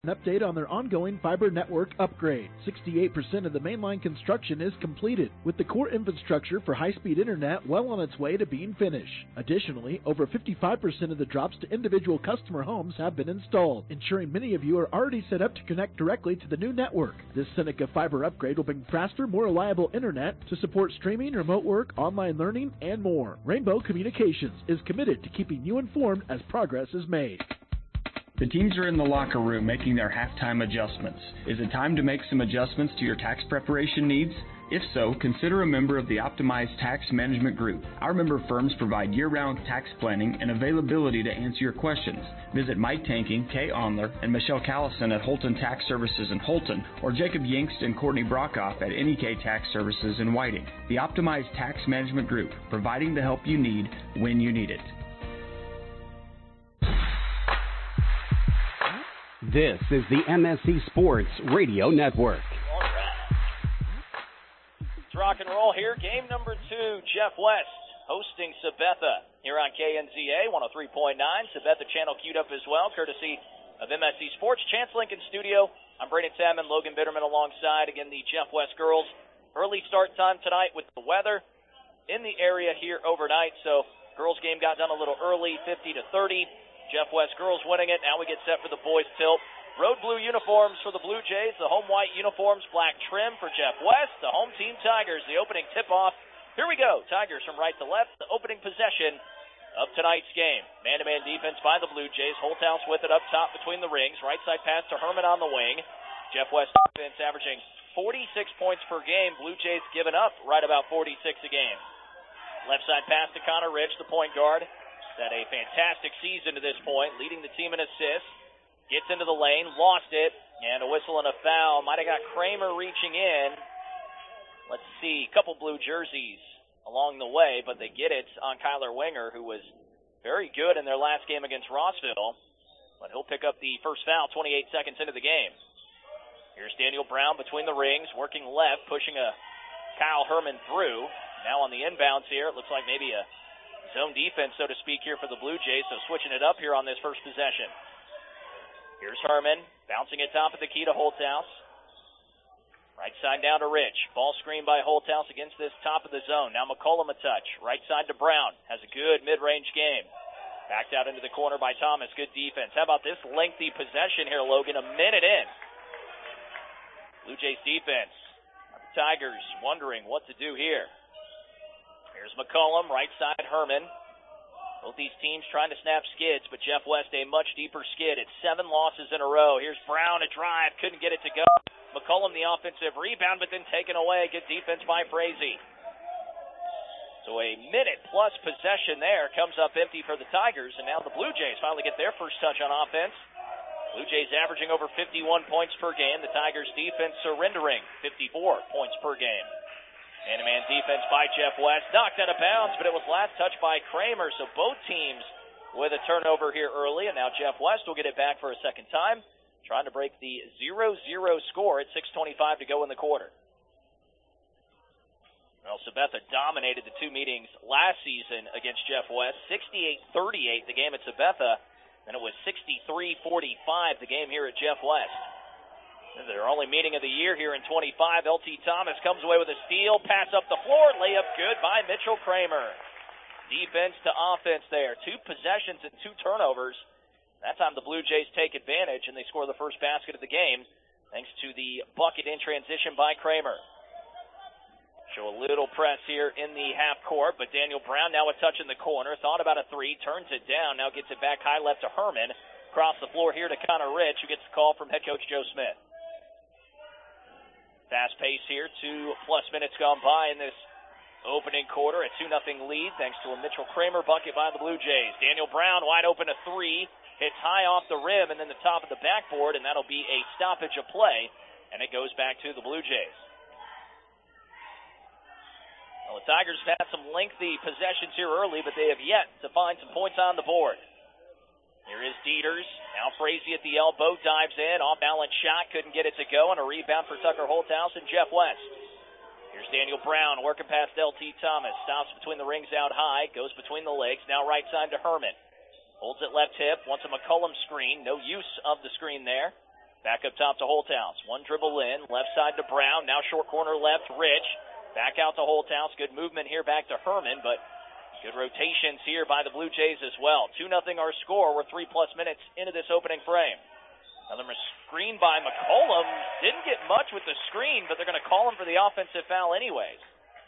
An update on their ongoing fiber network upgrade. 68% of the mainline construction is completed, with the core infrastructure for high-speed internet well on its way to being finished. Additionally, over 55% of the drops to individual customer homes have been installed, ensuring many of you are already set up to connect directly to the new network. This Seneca fiber upgrade will bring faster, more reliable internet to support streaming, remote work, online learning, and more. Rainbow Communications is committed to keeping you informed as progress is made. The teams are in the locker room making their halftime adjustments. Is it time to make some adjustments to your tax preparation needs? If so, consider a member of the Optimized Tax Management Group. Our member firms provide year-round tax planning and availability to answer your questions. Visit Mike Tanking, Kay Onler, and Michelle Callison at Holton Tax Services in Holton, or Jacob Yingst and Courtney Brockhoff at NEK Tax Services in Whiting. The Optimized Tax Management Group, providing the help you need when you need it. This is the MSC Sports Radio Network. All right. It's rock and roll here. Game number 2, Jeff West hosting Sabetha here on KNZA 103.9. Sabetha channel queued up as well, courtesy of MSC Sports. Chance Lincoln Studio. I'm Brandon Salmon, Logan Bitterman alongside, again, the Jeff West girls. Early start time tonight with the weather in the area here overnight. So girls game got done a little early, 50-30. Jeff West girls winning it. Now we get set for the boys tilt. Road blue uniforms for the Blue Jays. The home white uniforms, black trim for Jeff West. The home team Tigers, the opening tip-off. Here we go. Tigers from right to left. The opening possession of tonight's game. Man-to-man defense by the Blue Jays. Holthouse with it up top between the rings. Right side pass to Herman on the wing. Jeff West defense averaging 46 points per game. Blue Jays giving up right about 46 a game. Left side pass to Connor Rich, the point guard. Had a fantastic season to this point, leading the team in assists. Gets into the lane, lost it, and a whistle and a foul. Might have got Kramer reaching in. Let's see, a couple blue jerseys along the way, but they get it on Kyler Winger, who was very good in their last game against Rossville. But he'll pick up the first foul 28 seconds into the game. Here's Daniel Brown between the rings, working left, pushing a Kyle Herman through. Now on the inbounds here, it looks like maybe a zone defense, so to speak, here for the Blue Jays, so switching it up here on this first possession. Here's Herman, bouncing it top of the key to Holthouse. Right side down to Rich. Ball screen by Holthouse against this top of the zone. Now McCollum a touch. Right side to Brown. Has a good mid-range game. Backed out into the corner by Thomas. Good defense. How about this lengthy possession here, Logan? A minute in. Blue Jays defense. The Tigers wondering what to do here. Here's McCollum, right side Herman. Both these teams trying to snap skids, but Jeff West a much deeper skid. It's 7 losses in a row. Here's Brown, a drive, couldn't get it to go. McCollum the offensive rebound, but then taken away. Good defense by Frazee. So a minute-plus possession there comes up empty for the Tigers, and now the Blue Jays finally get their first touch on offense. Blue Jays averaging over 51 points per game. The Tigers defense surrendering 54 points per game. Man-to-man defense by Jeff West. Knocked out of bounds, but it was last touched by Kramer. So both teams with a turnover here early. And now Jeff West will get it back for a second time. Trying to break the 0-0 score at 6:25 to go in the quarter. Well, Sabetha dominated the 2 meetings last season against Jeff West. 68-38 the game at Sabetha. And it was 63-45 the game here at Jeff West. Their only meeting of the year here in 25. LT Thomas comes away with a steal. Pass up the floor. Layup good by Mitchell Kramer. Defense to offense there. 2 possessions and 2 turnovers. That time the Blue Jays take advantage, and they score the first basket of the game thanks to the bucket in transition by Kramer. Show a little press here in the half court, but Daniel Brown now a touch in the corner. Thought about a 3. Turns it down. Now gets it back high left to Herman. Across the floor here to Connor Rich, who gets the call from head coach Joe Smith. Fast pace here, 2+ minutes gone by in this opening quarter. A 2-0 lead thanks to a Mitchell Kramer bucket by the Blue Jays. Daniel Brown wide open a 3. Hits high off the rim and then the top of the backboard, and that'll be a stoppage of play, and it goes back to the Blue Jays. Well, the Tigers have had some lengthy possessions here early, but they have yet to find some points on the board. Here is Dieters. Now Frazee at the elbow, dives in, off-balance shot, couldn't get it to go, and a rebound for Tucker Holthouse and Jeff West. Here's Daniel Brown working past LT Thomas. Stops between the rings out high, goes between the legs. Now right side to Herman. Holds it left hip, wants a McCollum screen. No use of the screen there. Back up top to Holthouse. One dribble in, left side to Brown. Now short corner left, Rich. Back out to Holthouse. Good movement here back to Herman, but good rotations here by the Blue Jays as well. 2-0 our score. We're 3+ minutes into this opening frame. Another screen by McCollum. Didn't get much with the screen, but they're going to call him for the offensive foul anyways.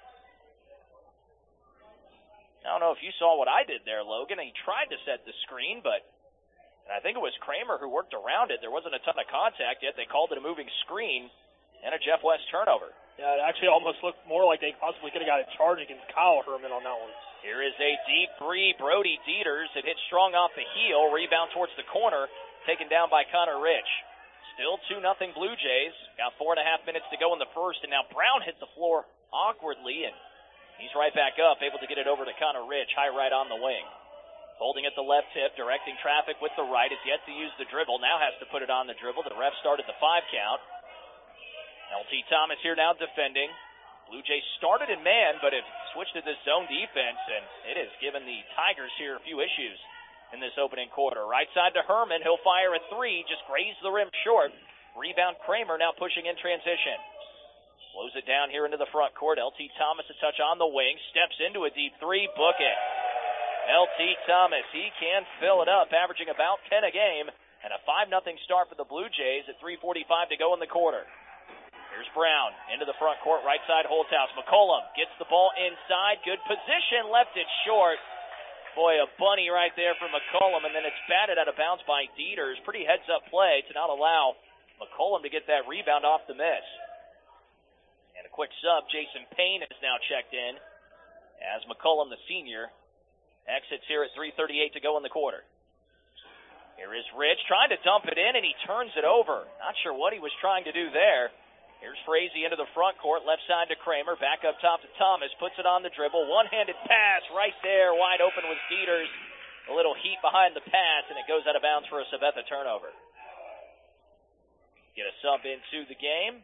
I don't know if you saw what I did there, Logan. He tried to set the screen, but I think it was Kramer who worked around it. There wasn't a ton of contact yet. They called it a moving screen and a Jeff West turnover. Yeah, it actually almost looked more like they possibly could have got a charge against Kyle Herman on that one. Here is a deep three. Brody Dieters. It hits strong off the heel. Rebound towards the corner. Taken down by Connor Rich. Still 2-0 Blue Jays. Got 4.5 minutes to go in the first, and now Brown hit the floor awkwardly, and he's right back up, able to get it over to Connor Rich. High right on the wing. Holding at the left hip, directing traffic with the right. Is yet to use the dribble. Now has to put it on the dribble. The ref started the 5 count. LT Thomas here now defending. Blue Jays started in man, but have switched to this zone defense, and it has given the Tigers here a few issues in this opening quarter. Right side to Herman. He'll fire a 3. Just grazed the rim short. Rebound Kramer now pushing in transition. Slows it down here into the front court. LT Thomas a touch on the wing. Steps into a deep 3. Book it. LT Thomas, he can fill it up, averaging about 10 a game. And a 5-0 start for the Blue Jays at 3:45 to go in the quarter. Here's Brown into the front court, right side Holthouse. McCollum gets the ball inside. Good position, left it short. Boy, a bunny right there for McCollum, and then it's batted out of bounds by Dieters. Pretty heads-up play to not allow McCollum to get that rebound off the miss. And a quick sub, Jason Payne is now checked in as McCollum, the senior, exits here at 3:38 to go in the quarter. Here is Rich trying to dump it in, and he turns it over. Not sure what he was trying to do there. Here's Frazee into the front court, left side to Kramer, back up top to Thomas, puts it on the dribble, one-handed pass right there, wide open with Dieters. A little heat behind the pass, and it goes out of bounds for a Sabetha turnover. Get a sub into the game.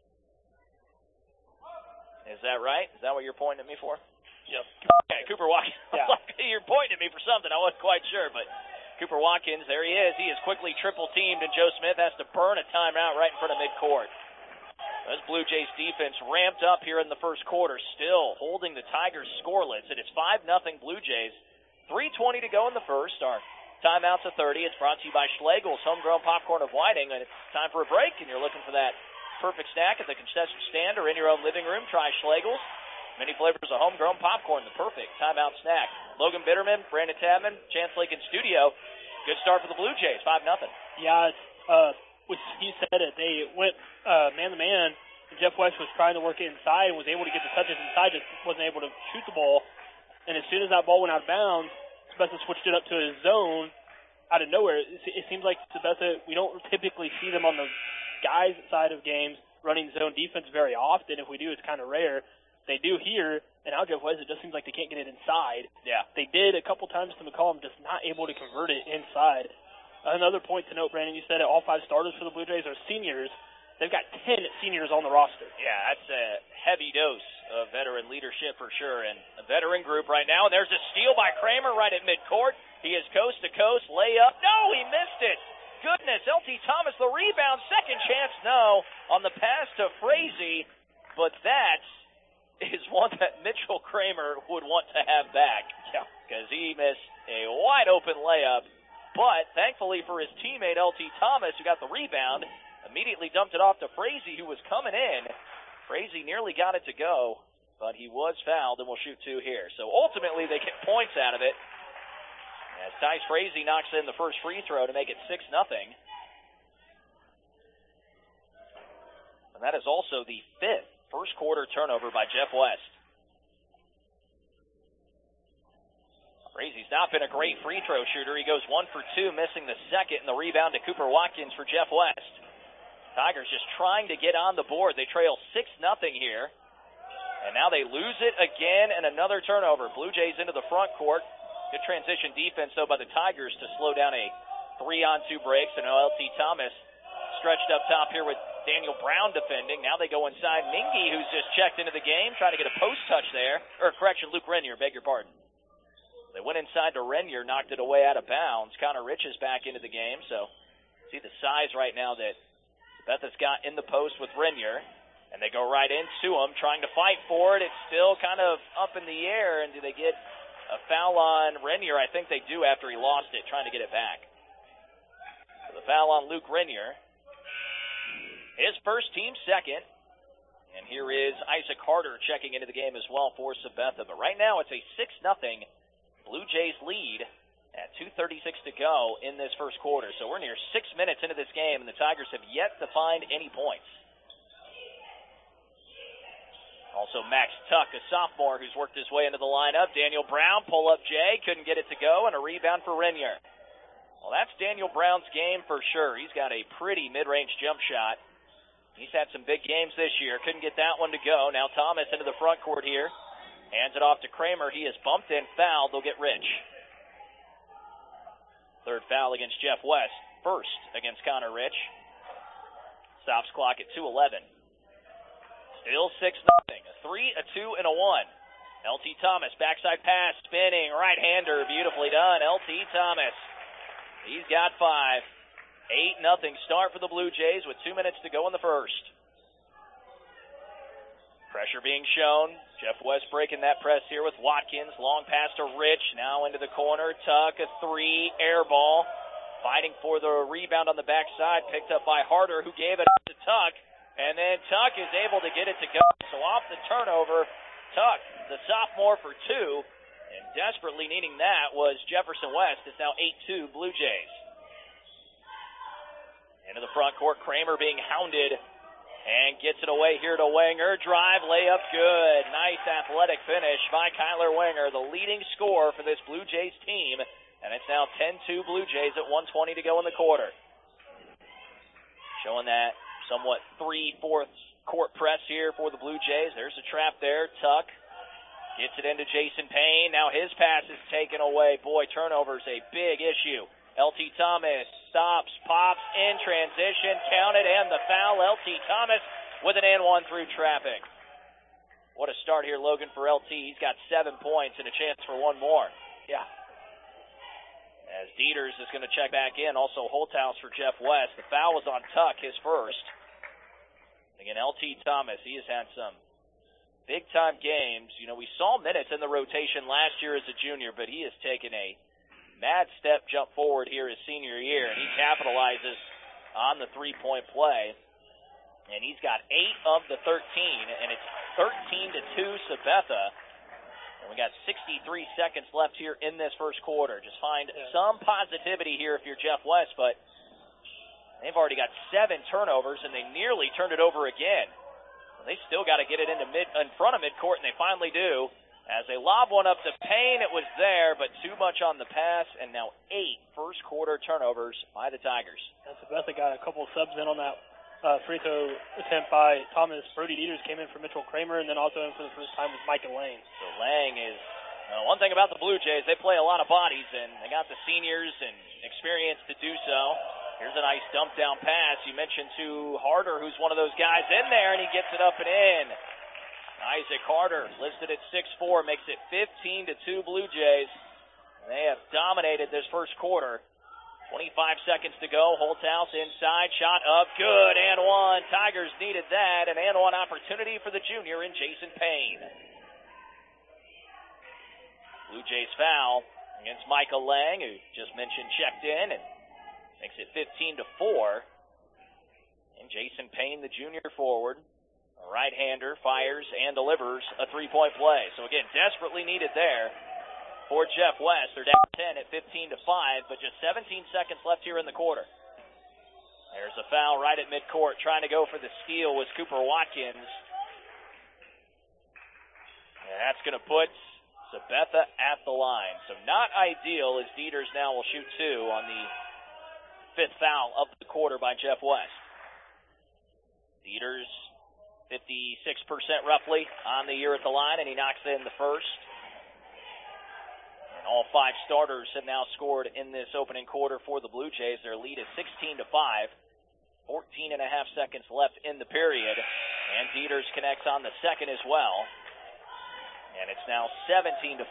Is that right? Is that what you're pointing at me for? Yep. Okay, Cooper Watkins. Yeah. You're pointing at me for something. I wasn't quite sure, but Cooper Watkins, there he is. He is quickly triple-teamed, and Joe Smith has to burn a timeout right in front of midcourt. This Blue Jays defense ramped up here in the first quarter, still holding the Tigers scoreless. It is 5-0 Blue Jays. 3:20 to go in the first. Our timeout's at 30. It's brought to you by Schlegel's Homegrown Popcorn of Whiting. And it's time for a break, and you're looking for that perfect snack at the concession stand or in your own living room. Try Schlegel's. Many flavors of homegrown popcorn, the perfect timeout snack. Logan Bitterman, Brandon Tabman, Chance Lake in studio. Good start for the Blue Jays, 5-0. Yeah, he said it. They went man-to-man. Jeff West was trying to work it inside and was able to get the touches inside, just wasn't able to shoot the ball. And as soon as that ball went out of bounds, Sabetha switched it up to his zone out of nowhere. It seems like Sabetha, we don't typically see them on the guys' side of games running zone defense very often. If we do, it's kind of rare. They do here, and now Jeff West, it just seems like they can't get it inside. Yeah. They did a couple times to McCollum, just not able to convert it inside. Another point to note, Brandon, you said it, all 5 starters for the Blue Jays are seniors. They've got 10 seniors on the roster. Yeah, that's a heavy dose of veteran leadership for sure, and a veteran group right now. There's a steal by Kramer right at midcourt. He is coast-to-coast, layup. No, he missed it. Goodness, LT Thomas, the rebound, second chance, no, on the pass to Frazee, but that is one that Mitchell Kramer would want to have back. Yeah. Because he missed a wide-open layup. But thankfully for his teammate, LT Thomas, who got the rebound, immediately dumped it off to Frazee, who was coming in. Frazee nearly got it to go, but he was fouled, and will shoot 2 here. So ultimately, they get points out of it, as Tice Frazee knocks in the first free throw to make it 6-0. And that is also the 5th first-quarter turnover by Jeff West. Frazee's not been a great free throw shooter. He goes 1 for 2, missing the second, and the rebound to Cooper Watkins for Jeff West. Tigers just trying to get on the board. They trail 6-0 here, and now they lose it again, and another turnover. Blue Jays into the front court. Good transition defense, though, by the Tigers to slow down a 3-on-2 break. So now LT Thomas stretched up top here with Daniel Brown defending. Now they go inside. Mingy, who's just checked into the game, trying to get a post touch there. Or, correction, Luke Renier, beg your pardon. They went inside to Renier, knocked it away out of bounds. Connor Rich is back into the game, so see the size right now that Sabetha's got in the post with Renier, and they go right into him, trying to fight for it. It's still kind of up in the air, and do they get a foul on Renier? I think they do after he lost it, trying to get it back. So the foul on Luke Renier. His first, team second. And here is Isaac Carter checking into the game as well for Sabetha. But right now it's a 6-0 Blue Jays lead at 2:36 to go in this first quarter. So we're near 6 minutes into this game, and the Tigers have yet to find any points. Also Max Tuck, a sophomore who's worked his way into the lineup. Daniel Brown, pull-up Jay, couldn't get it to go, and a rebound for Renier. Well, that's Daniel Brown's game for sure. He's got a pretty mid-range jump shot. He's had some big games this year. Couldn't get that one to go. Now Thomas into the front court here. Hands it off to Kramer. He is bumped and fouled. They'll get Rich. Third foul against Jeff West. First against Connor Rich. Stops clock at 2:11. Still 6-0. A 3, a 2, and a 1. LT Thomas, backside pass, spinning, right-hander, beautifully done. LT Thomas. He's got 5. 8-0 start for the Blue Jays with 2 minutes to go in the first. Pressure being shown. Jeff West breaking that press here with Watkins. Long pass to Rich. Now into the corner. Tuck, a 3, air ball. Fighting for the rebound on the backside. Picked up by Harder, who gave it to Tuck. And then Tuck is able to get it to go. So off the turnover, Tuck, the sophomore, for 2. And desperately needing that was Jefferson West. It's now 8-2 Blue Jays. Into the front court, Kramer being hounded and gets it away here to Wenger. Drive, layup, good. Nice athletic finish by Kyler Wenger, the leading scorer for this Blue Jays team. And it's now 10-2 Blue Jays at 1:20 to go in the quarter. Showing that somewhat 3/4 court press here for the Blue Jays. There's a trap there. Tuck gets it into Jason Payne. Now his pass is taken away. Boy, turnover's a big issue. LT Thomas stops, pops, in transition, counted, and the foul. LT Thomas with an and one through traffic. What a start here, Logan, for LT. He's got 7 points and a chance for one more. Yeah. As Dieters is going to check back in. Also Holthouse for Jeff West. The foul was on Tuck, his first. Again, LT Thomas, he has had some big-time games. You know, we saw minutes in the rotation last year as a junior, but he has taken a mad step jump forward here his senior year, and he capitalizes on the three-point play. And he's got 8 of the 13, and it's 13-2 Sabetha. And we got 63 seconds left here in this first quarter. Just find some positivity here if you're Jeff West, but they've already got 7 turnovers, and they nearly turned it over again. They still got to get it into in front of midcourt, and they finally do. As they lob one up to Payne, it was there, but too much on the pass, and now 8 first-quarter turnovers by the Tigers. And Sabetha got a couple subs in on that free throw attempt by Thomas. Brody Dieters came in for Mitchell Kramer, and then also in for the first time was Micah Lang. So Lang is one thing about the Blue Jays, they play a lot of bodies, and they got the seniors and experience to do so. Here's a nice dump-down pass. You mentioned to Harder, who's one of those guys in there, and he gets it up and in. Isaac Carter, listed at 6'4", makes it 15-2 Blue Jays. They have dominated this first quarter. 25 seconds to go. Holthouse inside, shot up, good, and one. Tigers needed that, an and one opportunity for the junior in Jason Payne. Blue Jays foul against Michael Lang, who just mentioned checked in, and makes it 15-4. And Jason Payne, the junior forward, a right-hander, fires and delivers a three-point play. So again, desperately needed there for Jeff West. They're down 10 at 15-5, but just 17 seconds left here in the quarter. There's a foul right at midcourt. Trying to go for the steal was Cooper Watkins. And that's going to put Sabetha at the line. So not ideal, as Dieters now will shoot 2 on the 5th foul of the quarter by Jeff West. Dieters 56% roughly on the year at the line, and he knocks in the first. And all 5 starters have now scored in this opening quarter for the Blue Jays. Their lead is 16-5. 14 and a half seconds left in the period. And Dieters connects on the second as well. And it's now 17-5.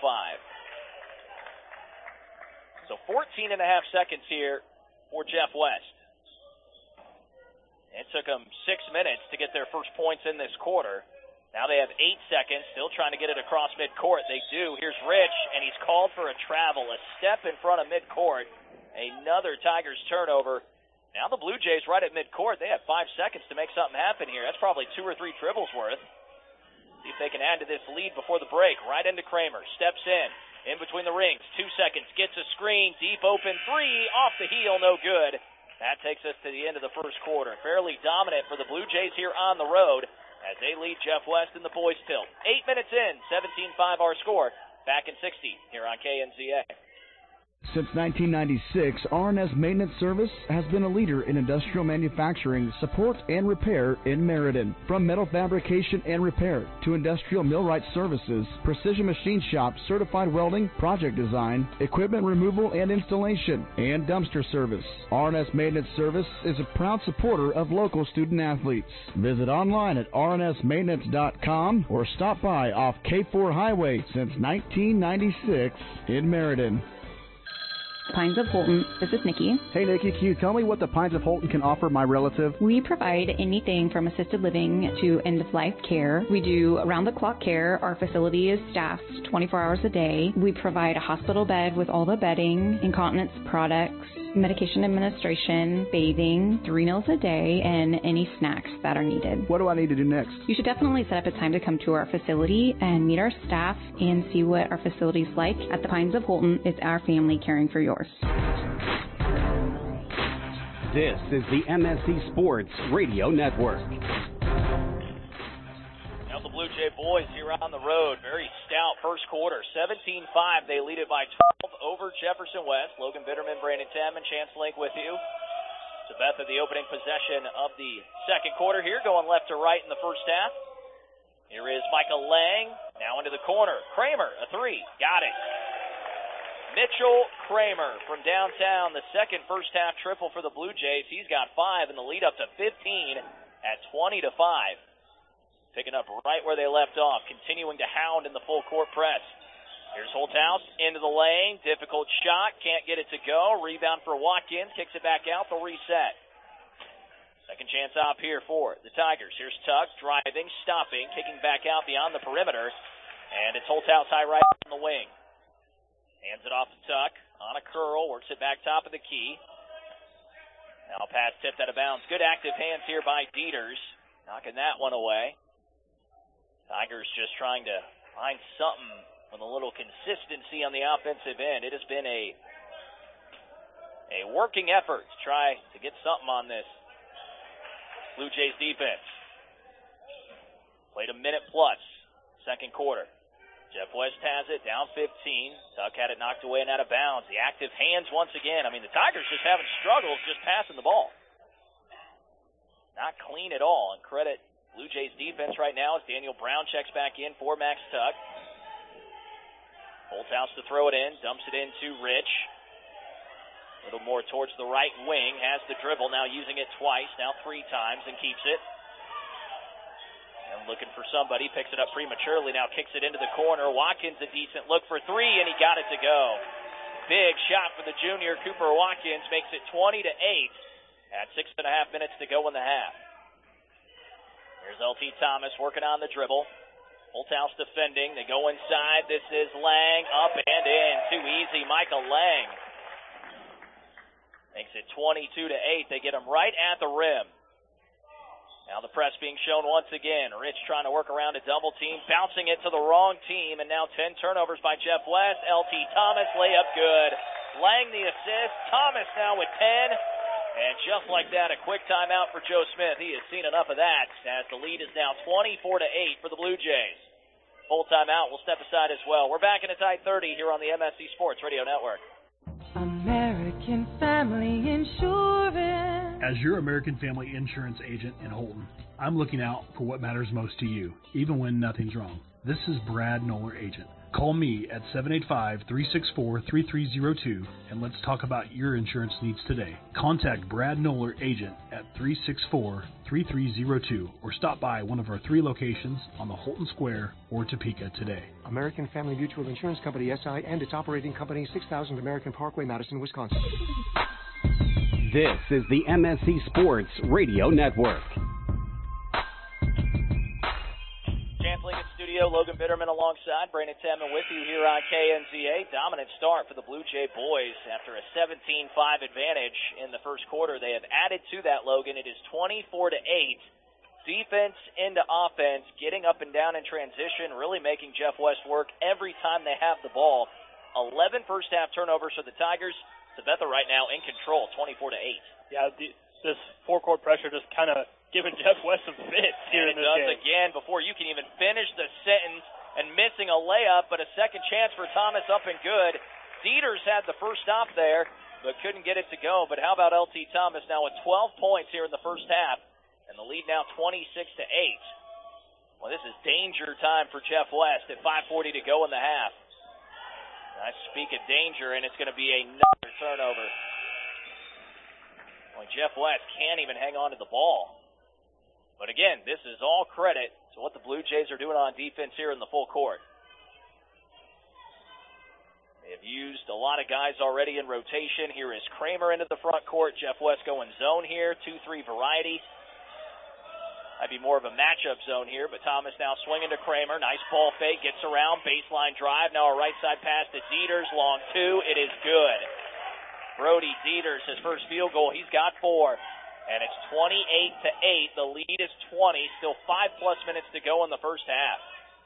So 14 and a half seconds here for Jeff West. It took them 6 minutes to get their first points in this quarter. Now they have 8 seconds, still trying to get it across midcourt. They do. Here's Rich, and he's called for a travel, a step in front of midcourt. Another Tigers turnover. Now the Blue Jays right at midcourt. They have 5 seconds to make something happen here. That's probably 2 or 3 dribbles worth. See if they can add to this lead before the break. Right into Kramer. Steps in between the rings. 2 seconds. Gets a screen. Deep open 3. Off the heel. No good. That takes us to the end of the first quarter. Fairly dominant for the Blue Jays here on the road as they lead Jeff West in the boys' tilt. 8 minutes in. 17-5 our score. Back in 60 here on KNZA. Since 1996, R&S Maintenance Service has been a leader in industrial manufacturing, support, and repair in Meriden. From metal fabrication and repair to industrial millwright services, precision machine shop, certified welding, project design, equipment removal and installation, and dumpster service. R&S Maintenance Service is a proud supporter of local student athletes. Visit online at rnsmaintenance.com or stop by off K4 Highway since 1996 in Meriden. Pines of Holton. This is Nikki. Hey, Nikki, can you tell me what the Pines of Holton can offer my relative? We provide anything from assisted living to end-of-life care. We do around-the-clock care. Our facility is staffed 24 hours a day. We provide a hospital bed with all the bedding, incontinence products, medication administration, bathing, 3 meals a day, and any snacks that are needed. What do I need to do next? You should definitely set up a time to come to our facility and meet our staff and see what our facility's like. At the Pines of Holton, it's our family caring for yours. This is the MSC Sports Radio Network. Now the Blue Jay boys here on the road. Very stout first quarter. 17-5. They lead it by 12 over Jefferson West. Logan Bitterman, Brandon Tamman, Chance Link with you. Sabetha, the opening possession of the second quarter here, going left to right in the first half. Here is Michael Lang. Now into the corner. Kramer, a 3. Got it. Mitchell Kramer from downtown, the second first-half triple for the Blue Jays. He's got 5 in the lead up to 15 at 20-5. Picking up right where they left off, continuing to hound in the full-court press. Here's Holthouse into the lane. Difficult shot, can't get it to go. Rebound for Watkins, kicks it back out. They'll reset. Second chance op here for the Tigers. Here's Tuck driving, stopping, kicking back out beyond the perimeter. And it's Holthouse high right on the wing. Hands it off to Tuck on a curl, works it back top of the key. Now pass tipped out of bounds. Good active hands here by Dieters, knocking that one away. Tigers just trying to find something with a little consistency on the offensive end. It has been a working effort to try to get something on this Blue Jays defense. Played a minute plus, second quarter. Jeff West has it, down 15. Tuck had it knocked away and out of bounds. The active hands once again. I mean, the Tigers just having struggles just passing the ball. Not clean at all. And credit Blue Jays defense right now as Daniel Brown checks back in for Max Tuck. Holthouse to throw it in, dumps it into Rich. A little more towards the right wing, has the dribble, now using it twice, now 3 times, and keeps it. And looking for somebody, picks it up prematurely, now kicks it into the corner. Watkins a decent look for 3, and he got it to go. Big shot for the junior. Cooper Watkins makes it 20-8 at 6.5 minutes to go in the half. Here's LT Thomas working on the dribble. Holthouse defending. They go inside. This is Lang, up and in. Too easy. Michael Lang makes it 22-8. They get him right at the rim. Now the press being shown once again. Rich trying to work around a double team, bouncing it to the wrong team, and now 10 turnovers by Jeff West. LT Thomas, layup good. Lang the assist. Thomas now with 10. And just like that, a quick timeout for Joe Smith. He has seen enough of that as the lead is now 24-8 for the Blue Jays. Full timeout will step aside as well. We're back in a tight 30 here on the MSC Sports Radio Network. American Family Insurance. As your American Family Insurance agent in Holton, I'm looking out for what matters most to you, even when nothing's wrong. This is Brad Noller, agent. Call me at 785-364-3302 and let's talk about your insurance needs today. Contact Brad Noller, agent at 364-3302 or stop by one of our 3 locations on the Holton Square or Topeka today. American Family Mutual Insurance Company, SI, and its operating company, 6000 American Parkway, Madison, Wisconsin. This is the MSC Sports Radio Network. Chance Lincoln Studio, Logan Bitterman alongside Brandon Tedman with you here on KNZA. Dominant start for the Blue Jay boys after a 17-5 advantage in the first quarter. They have added to that, Logan. It is 24-8. Defense into offense, getting up and down in transition, really making Jeff West work every time they have the ball. 11 first-half turnovers for the Tigers. Sabetha right now in control, 24-8. Yeah, this four-court pressure just kind of giving Jeff West some fits here in this game. And it does again before you can even finish the sentence, and missing a layup, but a second chance for Thomas up and good. Dieters had the first stop there, but couldn't get it to go. But how about LT Thomas now with 12 points here in the first half? And the lead now 26-8. Well, this is danger time for Jeff West at 5:40 to go in the half. I speak of danger, and it's going to be another turnover. Well, Jeff West can't even hang on to the ball. But again, this is all credit to what the Blue Jays are doing on defense here in the full court. They have used a lot of guys already in rotation. Here is Kramer into the front court. Jeff West going zone here, 2-3 variety. Might be more of a matchup zone here, but Thomas now swinging to Kramer. Nice ball fake, gets around, baseline drive. Now a right side pass to Dieters, long two. It is good. Brody Dieters, his first field goal. He's got 4. And it's 28-8. The lead is 20. Still 5+ minutes to go in the first half.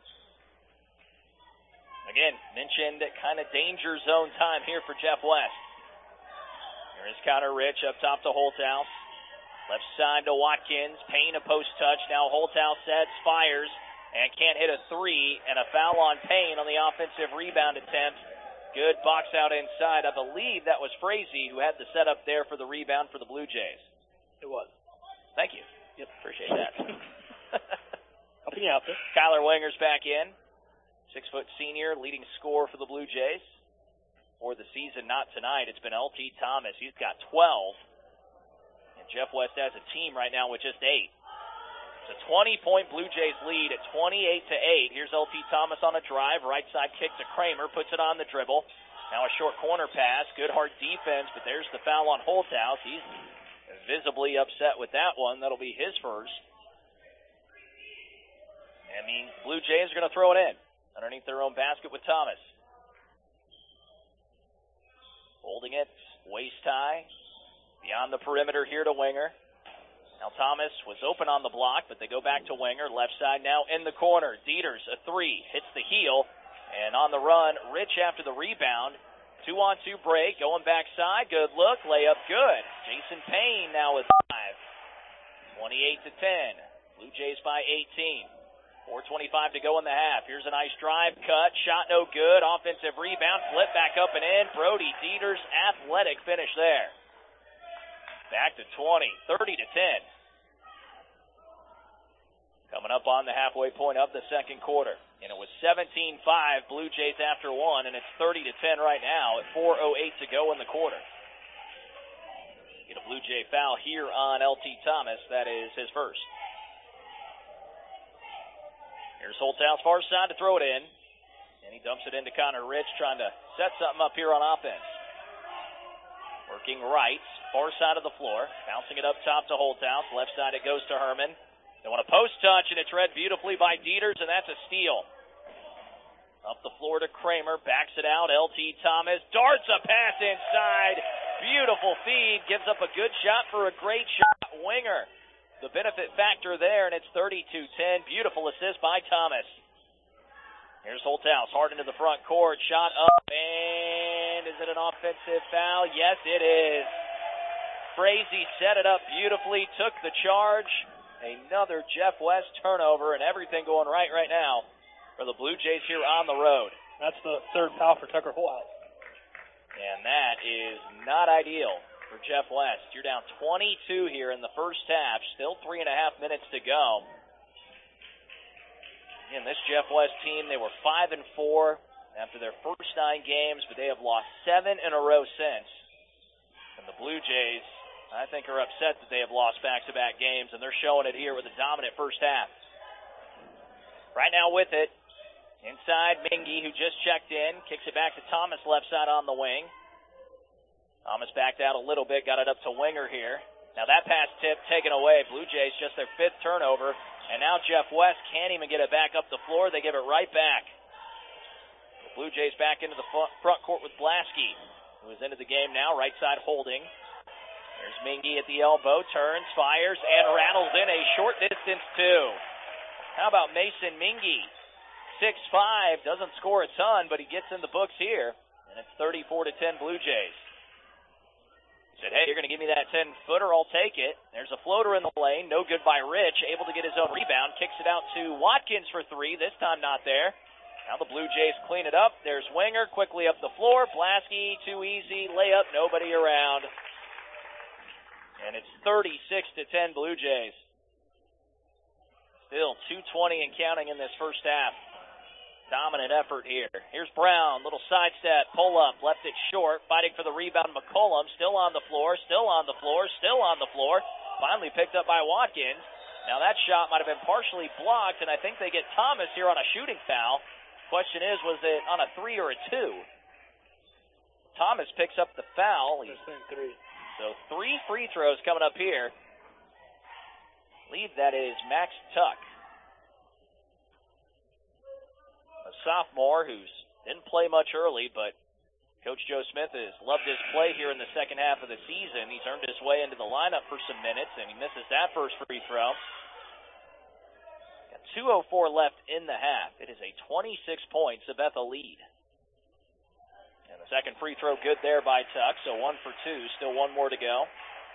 Again, mentioned kind of danger zone time here for Jeff West. Here is Connor Rich up top to Holthouse. Left side to Watkins. Payne a post touch. Now Holthouse sets, fires, and can't hit a 3. And a foul on Payne on the offensive rebound attempt. Good box out inside. I believe that was Frazee who had the setup there for the rebound for the Blue Jays. It was. Thank you. Yep, appreciate that. Helping you out there. Kyler Winger's back in. 6-foot senior, leading scorer for the Blue Jays. For the season, not tonight. It's been LT Thomas. He's got 12. Jeff West has a team right now with just 8. It's a 20-point Blue Jays lead at 28-8. Here's LT Thomas on a drive. Right side kick to Kramer. Puts it on the dribble. Now a short corner pass. Good hard defense, but there's the foul on Holthouse. He's visibly upset with that one. That'll be his first. That means Blue Jays are going to throw it in underneath their own basket with Thomas. Holding it. Waist high. Beyond the perimeter here to Winger. Now Thomas was open on the block, but they go back to Winger. Left side now in the corner. Dieters, a 3, hits the heel. And on the run, Rich after the rebound. 2-on-2 break, going backside. Good look, layup good. Jason Payne now with 5. 28-10. Blue Jays by 18. 4:25 to go in the half. Here's a nice drive, cut, shot no good. Offensive rebound, flip back up and in. Brody Dieters, athletic finish there. Back to 20, 30-10. Coming up on the halfway point of the second quarter. And it was 17-5, Blue Jays after 1, and it's 30-10 right now at 4:08 to go in the quarter. Get a Blue Jay foul here on LT Thomas. That is his first. Here's Holthouse far side to throw it in. And he dumps it into Connor Rich, trying to set something up here on offense. Working right, far side of the floor. Bouncing it up top to Holthouse. Left side it goes to Herman. They want a post touch, and it's read beautifully by Dieters, and that's a steal. Up the floor to Kramer. Backs it out. LT Thomas darts a pass inside. Beautiful feed. Gives up a good shot for a great shot. Winger, the benefit factor there, and it's 32-10. Beautiful assist by Thomas. Here's Holthouse, hard into the front court. Shot up, and is it an offensive foul? Yes, it is. Frazee set it up beautifully, took the charge. Another Jeff West turnover, and everything going right now for the Blue Jays here on the road. That's the third foul for Tucker Holthouse. And that is not ideal for Jeff West. You're down 22 here in the first half. Still 3.5 minutes to go. Again, this Jeff West team, they were 5-4 after their first 9 games, but they have lost 7 in a row since. And the Blue Jays, I think, are upset that they have lost back-to-back games, and they're showing it here with a dominant first half. Right now with it, inside Mingy, who just checked in, kicks it back to Thomas left side on the wing. Thomas backed out a little bit, got it up to Winger here. Now that pass tip taken away. Blue Jays just their 5th turnover. And now Jeff West can't even get it back up the floor. They give it right back. The Blue Jays back into the front court with Blasky, who is into the game now, right side holding. There's Mingy at the elbow, turns, fires, and rattles in a short distance two. How about Mason Mingy? 6'5", doesn't score a ton, but he gets in the books here. And it's 34-10 Blue Jays. Said, hey, you're going to give me that 10-footer, I'll take it. There's a floater in the lane, no good by Rich, able to get his own rebound, kicks it out to Watkins for 3, this time not there. Now the Blue Jays clean it up. There's Winger, quickly up the floor, Blasky, too easy, layup, nobody around. And it's 36-10 Blue Jays. Still 2:20 and counting in this first half. Dominant effort here. Here's Brown, little sidestep, pull up, left it short, fighting for the rebound. McCollum still on the floor, still on the floor, still on the floor. Finally picked up by Watkins. Now that shot might have been partially blocked, and I think they get Thomas here on a shooting foul. Question is, was it on a 3 or a 2? Thomas picks up the foul. So 3 free throws coming up here. Lead that is Max Tuck, a sophomore who's didn't play much early, but Coach Joe Smith has loved his play here in the second half of the season. He's earned his way into the lineup for some minutes, and he misses that first free throw. Got 2:04 left in the half. It is a 26-point Sabetha lead. And the second free throw good there by Tuck, so 1 for 2, still 1 more to go.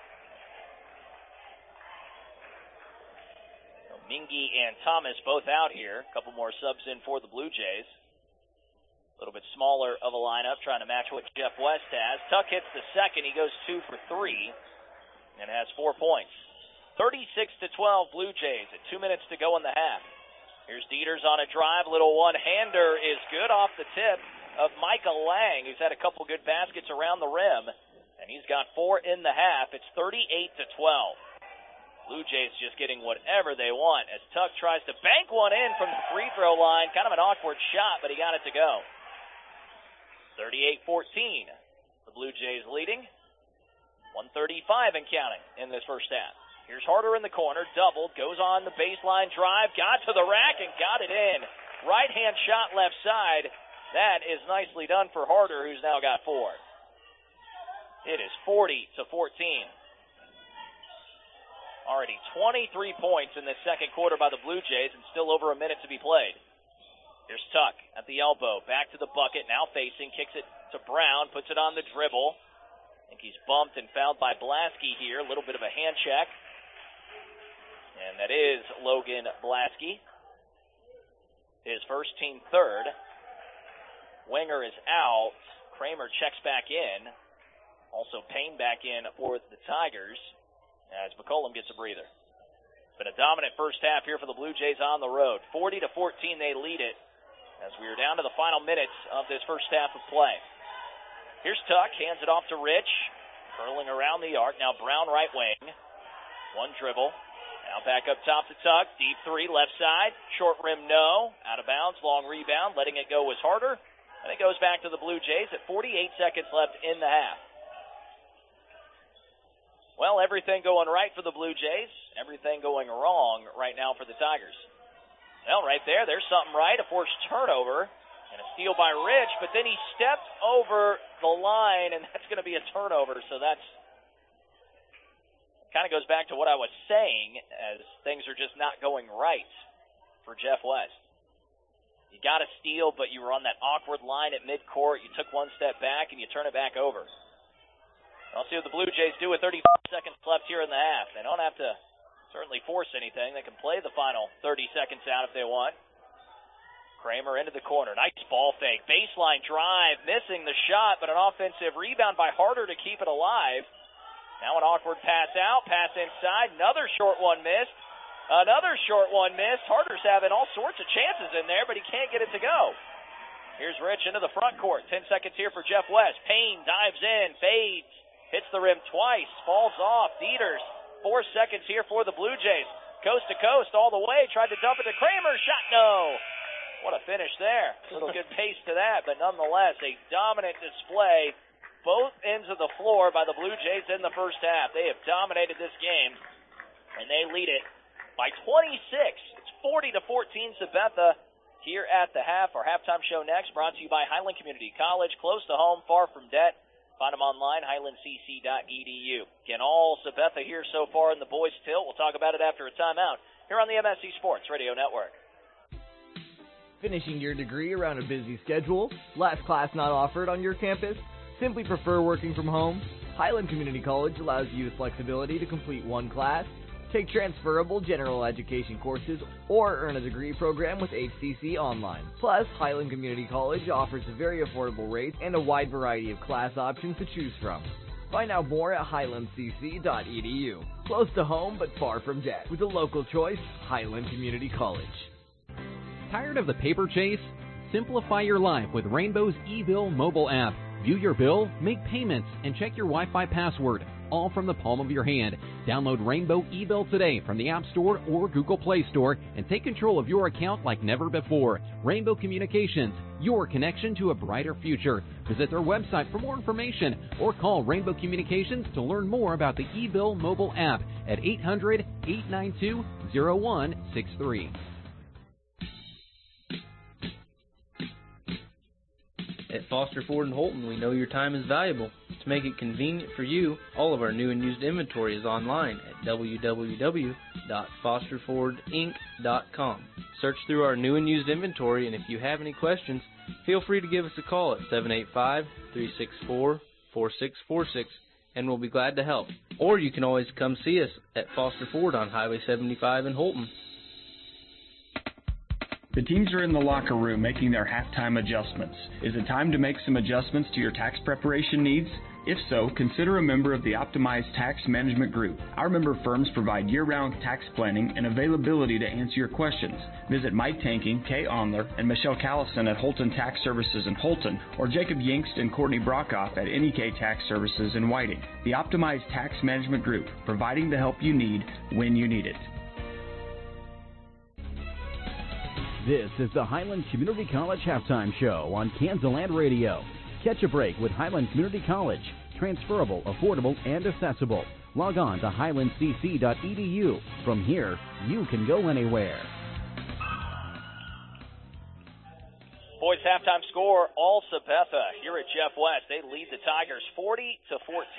Mingy and Thomas both out here. A couple more subs in for the Blue Jays. A little bit smaller of a lineup, trying to match what Jeff West has. Tuck hits the second. He goes 2 for 3 and has 4 points. 36-12 Blue Jays at 2 minutes to go in the half. Here's Dieters on a drive. Little one-hander is good off the tip of Micah Lang, who's had a couple good baskets around the rim. And he's got 4 in the half. It's 38-12. Blue Jays just getting whatever they want as Tuck tries to bank one in from the free throw line. Kind of an awkward shot, but he got it to go. 38-14. The Blue Jays leading. 1:35 and counting in this first half. Here's Harder in the corner, doubled, goes on the baseline drive, got to the rack and got it in. Right-hand shot left side. That is nicely done for Harder, who's now got 4. It is 40-14. Already 23 points in the second quarter by the Blue Jays and still over a minute to be played. Here's Tuck at the elbow, back to the bucket, now facing, kicks it to Brown, puts it on the dribble. I think he's bumped and fouled by Blasky here, a little bit of a hand check. And that is Logan Blasky. His first, team third. Winger is out. Kramer checks back in. Also Payne back in for the Tigers, as McCollum gets a breather. Been a dominant first half here for the Blue Jays on the road. 40-14 they lead it as we are down to the final minutes of this first half of play. Here's Tuck, hands it off to Rich. Curling around the arc. Now Brown right wing. One dribble. Now back up top to Tuck. Deep 3, left side. Short rim, no. Out of bounds, long rebound. Letting it go was Harder. And it goes back to the Blue Jays at 48 seconds left in the half. Well, everything going right for the Blue Jays, everything going wrong right now for the Tigers. Well, right there, there's something right, a forced turnover, and a steal by Rich, but then he stepped over the line, and that's going to be a turnover, so that's kind of goes back to what I was saying, as things are just not going right for Jeff West. You got a steal, but you were on that awkward line at midcourt, you took one step back, and you turn it back over. I'll see what the Blue Jays do with 35 seconds left here in the half. They don't have to certainly force anything. They can play the final 30 seconds out if they want. Kramer into the corner. Nice ball fake. Baseline drive. Missing the shot, but an offensive rebound by Harder to keep it alive. Now an awkward pass out. Pass inside. Another short one missed. Another short one missed. Harder's having all sorts of chances in there, but he can't get it to go. Here's Rich into the front court. 10 seconds here for Jeff West. Payne dives in. Fades. Hits the rim twice, falls off. Dieters, 4 seconds here for the Blue Jays. Coast to coast all the way, tried to dump it to Kramer, shot no. What a finish there. A little good pace to that, but nonetheless, a dominant display both ends of the floor by the Blue Jays in the first half. They have dominated this game, and they lead it by 26. It's 40-14 Sabetha here at the half. Our halftime show next, brought to you by Highland Community College, close to home, far from debt. Find them online, highlandcc.edu. Again, all Sabetha here so far in the boys' tilt. We'll talk about it after a timeout here on the MSC Sports Radio Network. Finishing your degree around a busy schedule? Last class not offered on your campus? Simply prefer working from home? Highland Community College allows you the flexibility to complete one class, take transferable general education courses, or earn a degree program with HCC Online. Plus, Highland Community College offers a very affordable rate and a wide variety of class options to choose from. Find out more at highlandcc.edu. Close to home but far from debt. With a local choice, Highland Community College. Tired of the paper chase? Simplify your life with Rainbow's eBill mobile app. View your bill, make payments, and check your Wi-Fi password, all from the palm of your hand. Download Rainbow eBill today from the App Store or Google Play Store and take control of your account like never before. Rainbow Communications, your connection to a brighter future. Visit their website for more information or call Rainbow Communications to learn more about the eBill mobile app at 800-892-0163. At Foster Ford in Holton, we know your time is valuable. To make it convenient for you, all of our new and used inventory is online at www.fosterfordinc.com. Search through our new and used inventory, and if you have any questions, feel free to give us a call at 785-364-4646, and we'll be glad to help. Or you can always come see us at Foster Ford on Highway 75 in Holton. The teams are in the locker room making their halftime adjustments. Is it time to make some adjustments to your tax preparation needs? If so, consider a member of the Optimized Tax Management Group. Our member firms provide year-round tax planning and availability to answer your questions. Visit Mike Tanking, Kay Onler, and Michelle Callison at Holton Tax Services in Holton, or Jacob Yingst and Courtney Brockhoff at NEK Tax Services in Whiting. The Optimized Tax Management Group, providing the help you need when you need it. This is the Highland Community College Halftime Show on Kansaland Radio. Catch a break with Highland Community College. Transferable, affordable, and accessible. Log on to highlandcc.edu. From here, you can go anywhere. Boys halftime score, all Sabetha here at Jeff West. They lead the Tigers 40-14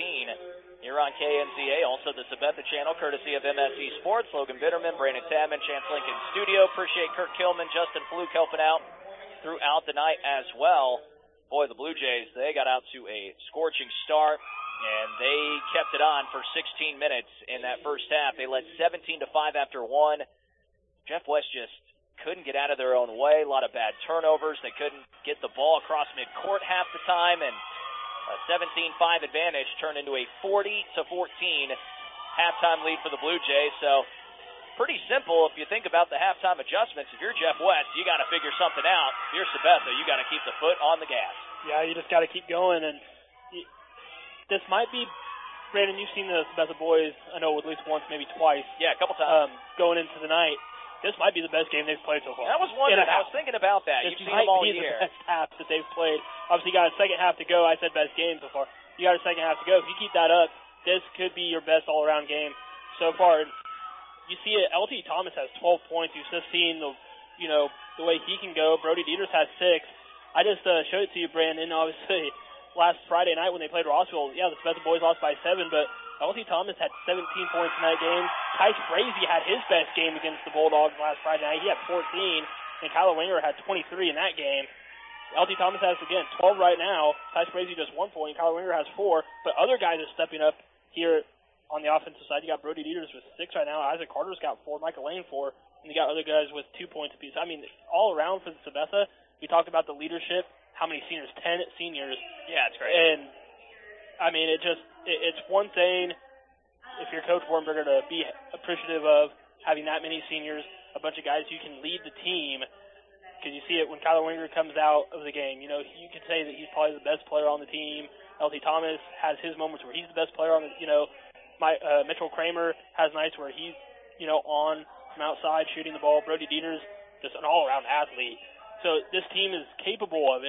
here on KNZA. Also the Sabetha channel, courtesy of MSC Sports. Logan Bitterman, Brandon Tadman, Chance Lincoln Studio. Appreciate Kirk Killman, Justin Fluke helping out throughout the night as well. Boy, the Blue Jays, they got out to a scorching start, and they kept it on for 16 minutes in that first half. They led 17-5 after one. Jeff West just couldn't get out of their own way. A lot of bad turnovers. They couldn't get the ball across midcourt half the time, and a 17-5 advantage turned into a 40-14 halftime lead for the Blue Jays. So pretty simple if you think about the halftime adjustments. If you're Jeff West, you got to figure something out. If you're Sabetha, you got to keep the foot on the gas. Yeah, you just got to keep going. And this might be, Brandon, you've seen the Sabetha boys, I know at least once, maybe twice. Yeah, a couple times. Going into the night. This might be the best game they've played so far. I was wondering. I was thinking about that. You've seen them all year. This might be the best half that they've played. Obviously, you got a second half to go. I said best game so far. You got a second half to go. If you keep that up, this could be your best all-around game so far. You see it. LT Thomas has 12 points. You've just seen the way he can go. Brody Dieters has 6. I just showed it to you, Brandon. Obviously, last Friday night when they played Rossville, yeah, the Sabetha boys lost by 7, but LT Thomas had 17 points in that game. Tyce Frazee had his best game against the Bulldogs last Friday night. He had 14, and Kyler Winger had 23 in that game. LT Thomas has, again, 12 right now. Tyce Frazee just 1 point. Kyler Winger has 4. But other guys are stepping up here on the offensive side. You got Brody Dieters with 6 right now. Isaac Carter's got 4. Michael Lane 4. And you got other guys with 2 points apiece. I mean, all around for the Sabetha, we talked about the leadership. How many seniors? 10 seniors. Yeah, it's great. And, I mean, it's one thing if you're Coach Warrenberger to be appreciative of having that many seniors, a bunch of guys who can lead the team, because you see it when Kyler Winger comes out of the game. You know, you could say that he's probably the best player on the team. LT Thomas has his moments where he's the best player on the, Mitchell Kramer has nights where he's, on from outside shooting the ball. Brody Dieters, just an all-around athlete. So this team is capable of it,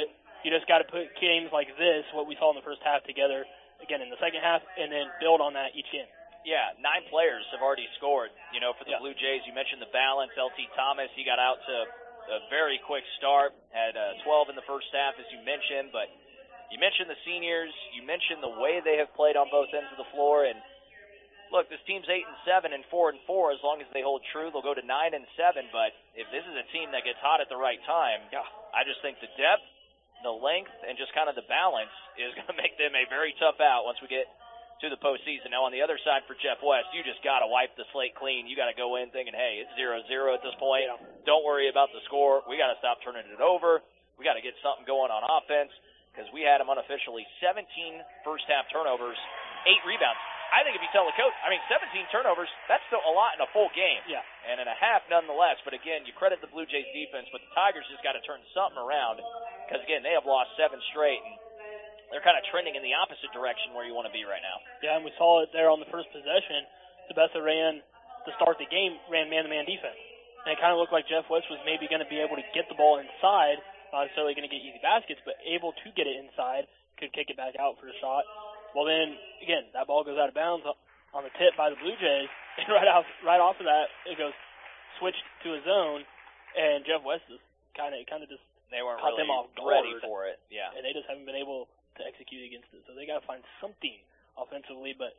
You just got to put games like this, what we saw in the first half, together again in the second half, and then build on that each game. Yeah, 9 players have already scored. You know, for the Blue Jays, you mentioned the balance. LT Thomas, he got out to a very quick start, had 12 in the first half, as you mentioned. But you mentioned the seniors. You mentioned the way they have played on both ends of the floor. And look, this team's 8-7 and 4-4. As long as they hold true, they'll go to 9-7. But if this is a team that gets hot at the right time, I just think the depth, the length, and just kind of the balance is going to make them a very tough out once we get to the postseason. Now, on the other side for Jeff West, you just got to wipe the slate clean. You got to go in thinking, hey, it's 0-0 at this point. Yeah. Don't worry about the score. We got to stop turning it over. We got to get something going on offense because we had them unofficially 17 first-half turnovers, 8 rebounds. I think if you tell the coach, 17 turnovers, that's still a lot in a full game. Yeah. And in a half nonetheless. But, again, you credit the Blue Jays defense, but the Tigers just got to turn something around because, again, they have lost 7 straight. And they're kind of trending in the opposite direction where you want to be right now. Yeah, and we saw it there on the first possession. Sabetha ran, to start the game, ran man-to-man defense. And it kind of looked like Jeff West was maybe going to be able to get the ball inside, not necessarily going to get easy baskets, but able to get it inside, could kick it back out for a shot. Well, then, again, that ball goes out of bounds on the tip by the Blue Jays, and right off of that, it goes switched to a zone, and Jeff West is kind of just they weren't caught really them off ready guard, for it. Yeah, and they just haven't been able to execute against it. So they got to find something offensively. But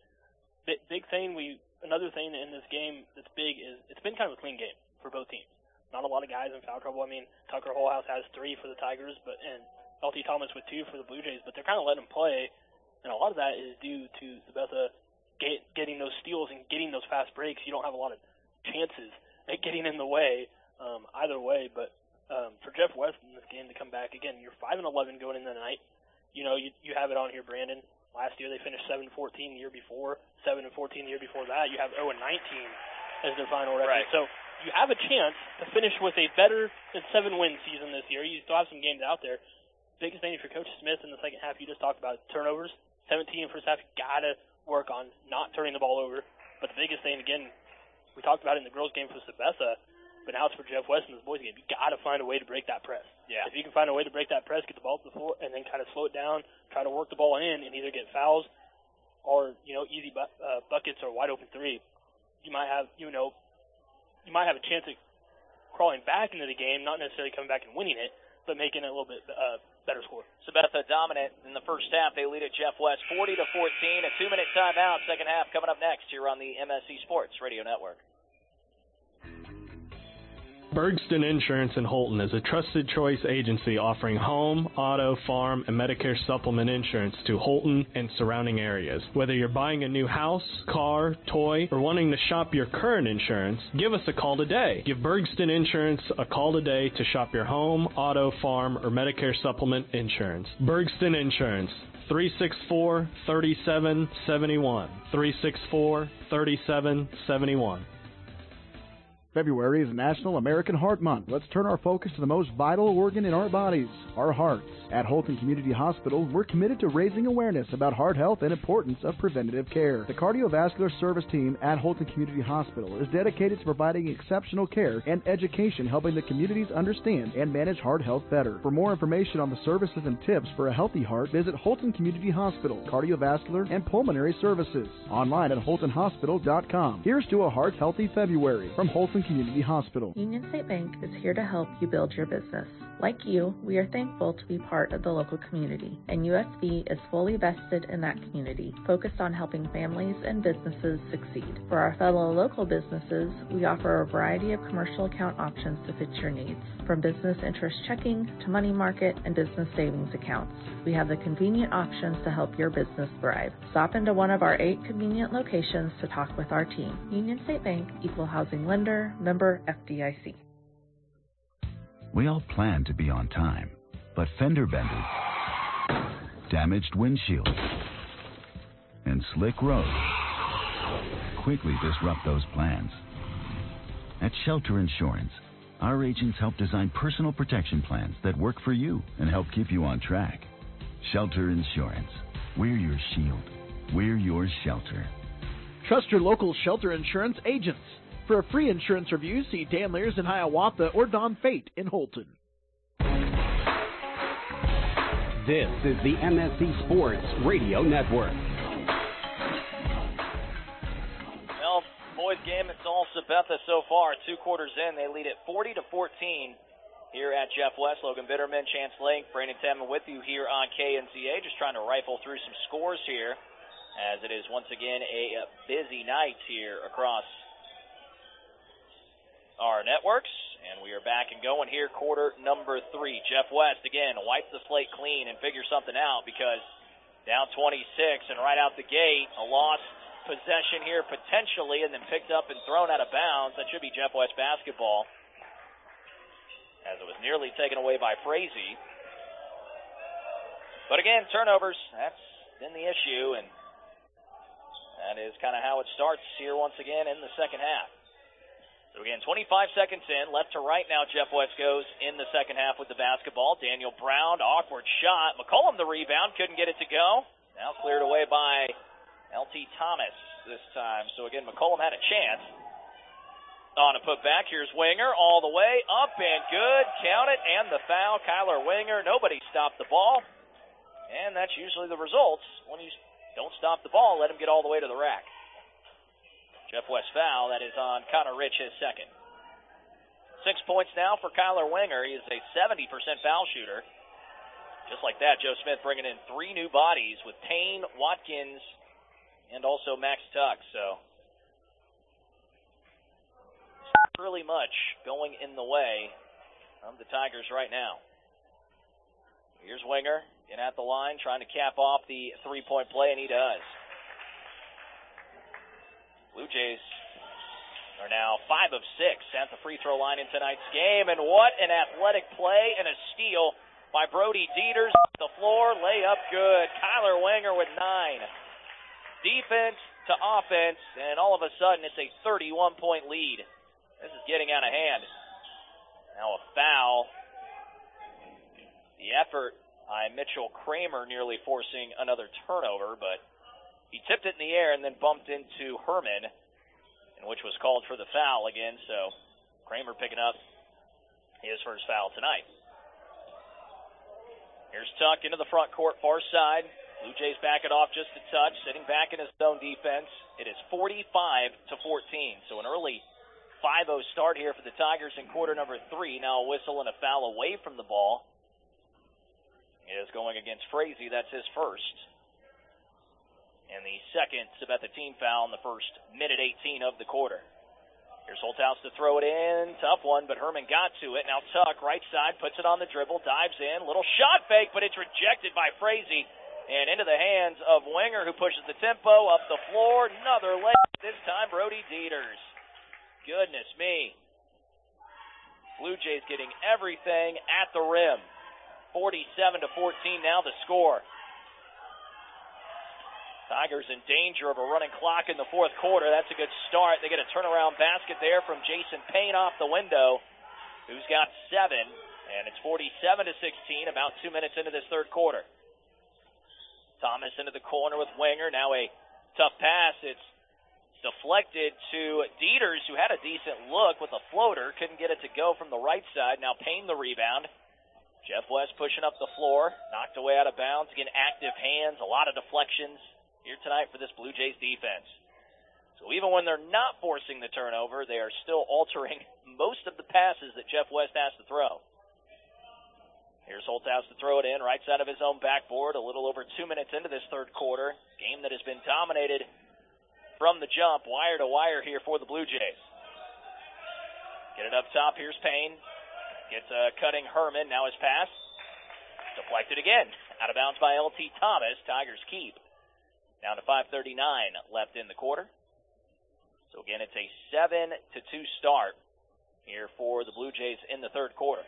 another thing in this game that's big is it's been kind of a clean game for both teams. Not a lot of guys in foul trouble. Tucker Holhouse has 3 for the Tigers, and LT Thomas with 2 for the Blue Jays. But they're kind of letting them play, and a lot of that is due to Sabetha getting those steals and getting those fast breaks. You don't have a lot of chances at getting in the way either way. But for Jeff West in this game to come back again, you're 5-11 going into the night. You know, you have it on here, Brandon. Last year they finished 7-14 the year before, 7-14 the year before that. You have 0-19 as their final record. Right. So you have a chance to finish with a better than 7-win season this year. You still have some games out there. Biggest thing for Coach Smith in the second half, you just talked about turnovers. 17 in the first half, you got to work on not turning the ball over. But the biggest thing, again, we talked about it in the girls' game for Sabetha, but now it's for Jeff West in this boys' game. You got to find a way to break that press. Yeah. If you can find a way to break that press, get the ball to the floor, and then kind of slow it down, try to work the ball in, and either get fouls or easy buckets or wide open 3, you might have a chance at crawling back into the game, not necessarily coming back and winning it, but making it a little bit better score. Sabetha dominant in the first half. They lead at Jeff West 40-14. A 2-minute timeout. Second half coming up next here on the MSC Sports Radio Network. Bergston Insurance in Holton is a trusted choice agency offering home, auto, farm, and Medicare supplement insurance to Holton and surrounding areas. Whether you're buying a new house, car, toy, or wanting to shop your current insurance, give us a call today. Give Bergston Insurance a call today to shop your home, auto, farm, or Medicare supplement insurance. Bergston Insurance, 364-3771. 364-3771. February is National American Heart Month. Let's turn our focus to the most vital organ in our bodies, our hearts. At Holton Community Hospital, we're committed to raising awareness about heart health and importance of preventative care. The cardiovascular service team at Holton Community Hospital is dedicated to providing exceptional care and education, helping the communities understand and manage heart health better. For more information on the services and tips for a healthy heart, visit Holton Community Hospital, Cardiovascular and Pulmonary Services. Online at holtonhospital.com. Here's to a heart healthy February from Holton Community Hospital. Union State Bank is here to help you build your business. Like you, we are thankful to be part of the local community, and USB is fully vested in that community, focused on helping families and businesses succeed. For our fellow local businesses, we offer a variety of commercial account options to fit your needs, from business interest checking to money market and business savings accounts. We have the convenient options to help your business thrive. Stop into one of our 8 convenient locations to talk with our team. Union State Bank, Equal Housing Lender, member FDIC. We all plan to be on time, but fender benders, damaged windshields, and slick roads quickly disrupt those plans. At Shelter Insurance, our agents help design personal protection plans that work for you and help keep you on track. Shelter Insurance. We're your shield. We're your shelter. Trust your local Shelter Insurance agents. For a free insurance review, see Dan Lears in Hiawatha or Don Fate in Holton. This is the MSC Sports Radio Network. Well, boys game, it's all Sabetha so far. 2 quarters in, they lead it 40-14 here at Jeff West. Logan Bitterman, Chance Lake, Brandon Tamman with you here on KNZA. Just trying to rifle through some scores here, as it is once again a busy night here across our networks. And we are back and going here, quarter number 3. Jeff West, again, wipes the slate clean and figures something out, because down 26 and right out the gate, a lost possession here potentially, and then picked up and thrown out of bounds. That should be Jeff West basketball, as it was nearly taken away by Frazee. But again, turnovers, that's been the issue, and that is kind of how it starts here once again in the second half. So again, 25 seconds in, left to right now Jeff West goes in the second half with the basketball. Daniel Brown, awkward shot. McCollum the rebound, couldn't get it to go. Now cleared away by L.T. Thomas this time. So again, McCollum had a chance. On a putback, here's Winger all the way up and good. Count it, and the foul. Kyler Winger, nobody stopped the ball. And that's usually the results. When you don't stop the ball, let him get all the way to the rack. Jeff West foul, that is on Connor Rich, his second. 6 points now for Kyler Winger. He is a 70% foul shooter. Just like that, Joe Smith bringing in 3 new bodies with Payne, Watkins, and also Max Tuck. So, not really much going in the way of the Tigers right now. Here's Winger in at the line, trying to cap off the 3-point play, and he does. Blue Jays are now 5 of 6 at the free throw line in tonight's game. And what an athletic play and a steal by Brody Dieters. The floor, layup good. Kyler Winger with 9. Defense to offense, and all of a sudden it's a 31-point lead. This is getting out of hand. Now a foul. The effort by Mitchell Kramer nearly forcing another turnover, but he tipped it in the air and then bumped into Herman, and which was called for the foul again. So Kramer picking up his first foul tonight. Here's Tuck into the front court, far side. Blue Jays back it off just a touch, sitting back in his zone defense. It is 45-14. So an early 5-0 start here for the Tigers in quarter number 3. Now a whistle and a foul away from the ball. It is going against Frazee. That's his first. And the second Sabetha team foul in the first minute 18 of the quarter. Here's Holthouse to throw it in. Tough one, but Herman got to it. Now Tuck, right side, puts it on the dribble, dives in. Little shot fake, but it's rejected by Frazee. And into the hands of Winger, who pushes the tempo up the floor. Another leg, this time Brody Dieters. Goodness me. Blue Jays getting everything at the rim. 47-14 now the score. Tigers in danger of a running clock in the fourth quarter. That's a good start. They get a turnaround basket there from Jason Payne off the window, who's got 7. And it's 47-16, about 2 minutes into this third quarter. Thomas into the corner with Winger. Now a tough pass. It's deflected to Dieters, who had a decent look with a floater. Couldn't get it to go from the right side. Now Payne the rebound. Jeff West pushing up the floor. Knocked away out of bounds. Again, active hands. A lot of deflections here tonight for this Blue Jays defense. So even when they're not forcing the turnover, they are still altering most of the passes that Jeff West has to throw. Here's Holthouse to throw it in, right side of his own backboard, a little over 2 minutes into this third quarter. Game that has been dominated from the jump, wire to wire here for the Blue Jays. Get it up top, here's Payne. Gets a cutting Herman, now his pass. Deflected again, out of bounds by L.T. Thomas. Tigers keep. Down to 5:39 left in the quarter. So again, it's a 7-2 start here for the Blue Jays in the third quarter.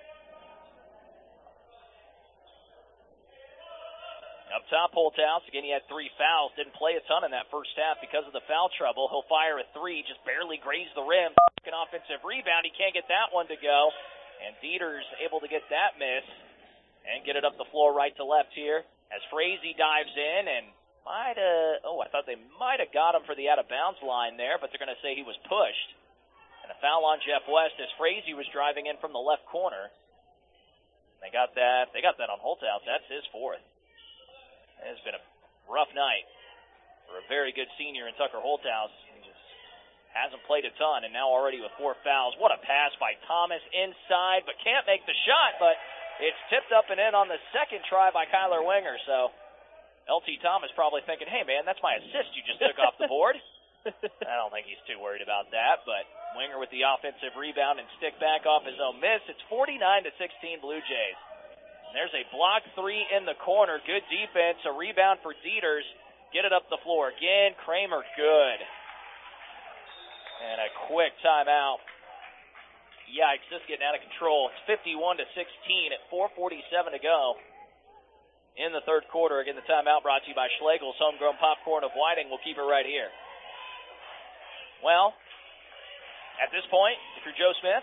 Up top, Holthouse. Again, he had 3 fouls. Didn't play a ton in that first half because of the foul trouble. He'll fire a 3, just barely grazed the rim. An offensive rebound. He can't get that one to go. And Dieters able to get that miss and get it up the floor right to left here as Frazee dives in and I thought they might have got him for the out-of-bounds line there, but they're going to say he was pushed. And a foul on Jeff West as Frazee was driving in from the left corner. They got that on Holthouse. That's his fourth. It has been a rough night for a very good senior in Tucker Holthouse. He just hasn't played a ton, and now already with 4 fouls. What a pass by Thomas inside, but can't make the shot, but it's tipped up and in on the second try by Kyler Winger. So LT Thomas probably thinking, hey, man, that's my assist you just took off the board. I don't think he's too worried about that, but Winger with the offensive rebound and stick back off his own miss. It's 49-16 Blue Jays. And there's a block three in the corner. Good defense. A rebound for Dieters. Get it up the floor again. Kramer good. And a quick timeout. Yikes, this is getting out of control. It's 51-16 at 4:47 to go in the third quarter. Again, the timeout brought to you by Schlegel's Homegrown Popcorn of Whiting. We'll keep it right here. Well, at this point, if you're Joe Smith,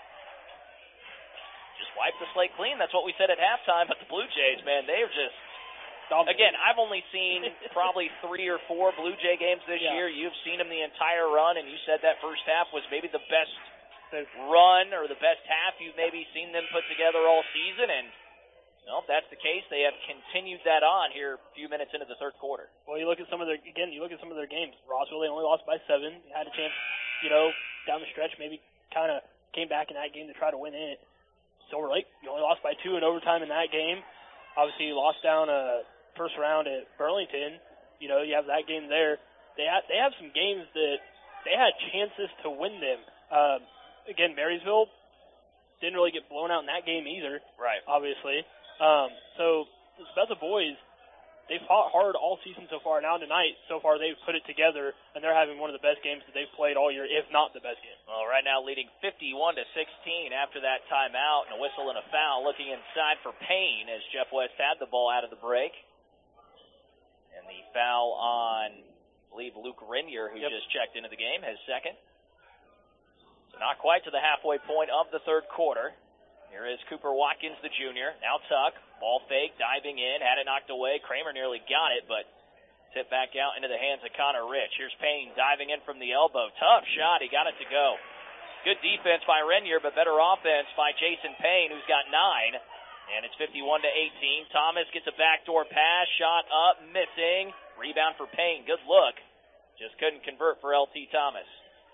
just wipe the slate clean. That's what we said at halftime. But the Blue Jays, man, they're just, again, I've only seen probably 3 or 4 Blue Jay games this year. You've seen them the entire run, and you said that first half was maybe the best run or the best half you've maybe seen them put together all season. And well, if that's the case, they have continued that on here a few minutes into the third quarter. Well, you look at some of their games. Rossville, they only lost by 7. Had a chance, down the stretch, maybe kind of came back in that game to try to win it. Silver Lake, you only lost by 2 in overtime in that game. Obviously, you lost down first round at Burlington. You have that game there. They have some games that they had chances to win them. Again, Marysville didn't really get blown out in that game either. Right. Obviously. So the Sabetha boys, they fought hard all season so far. Now tonight, so far they've put it together, and they're having one of the best games that they've played all year, if not the best game. Well, right now leading 51-16 after that timeout, and a whistle and a foul. Looking inside for Payne as Jeff West had the ball out of the break. And the foul on, I believe, Luke Renier, who just checked into the game, his second. So not quite to the halfway point of the third quarter. Here is Cooper Watkins, the junior. Now Tuck. Ball fake, diving in, had it knocked away. Kramer nearly got it, but tipped back out into the hands of Connor Rich. Here's Payne diving in from the elbow. Tough shot. He got it to go. Good defense by Renier, but better offense by Jason Payne, who's got 9. And it's 51-18. Thomas gets a backdoor pass. Shot up, missing. Rebound for Payne. Good look. Just couldn't convert for LT Thomas.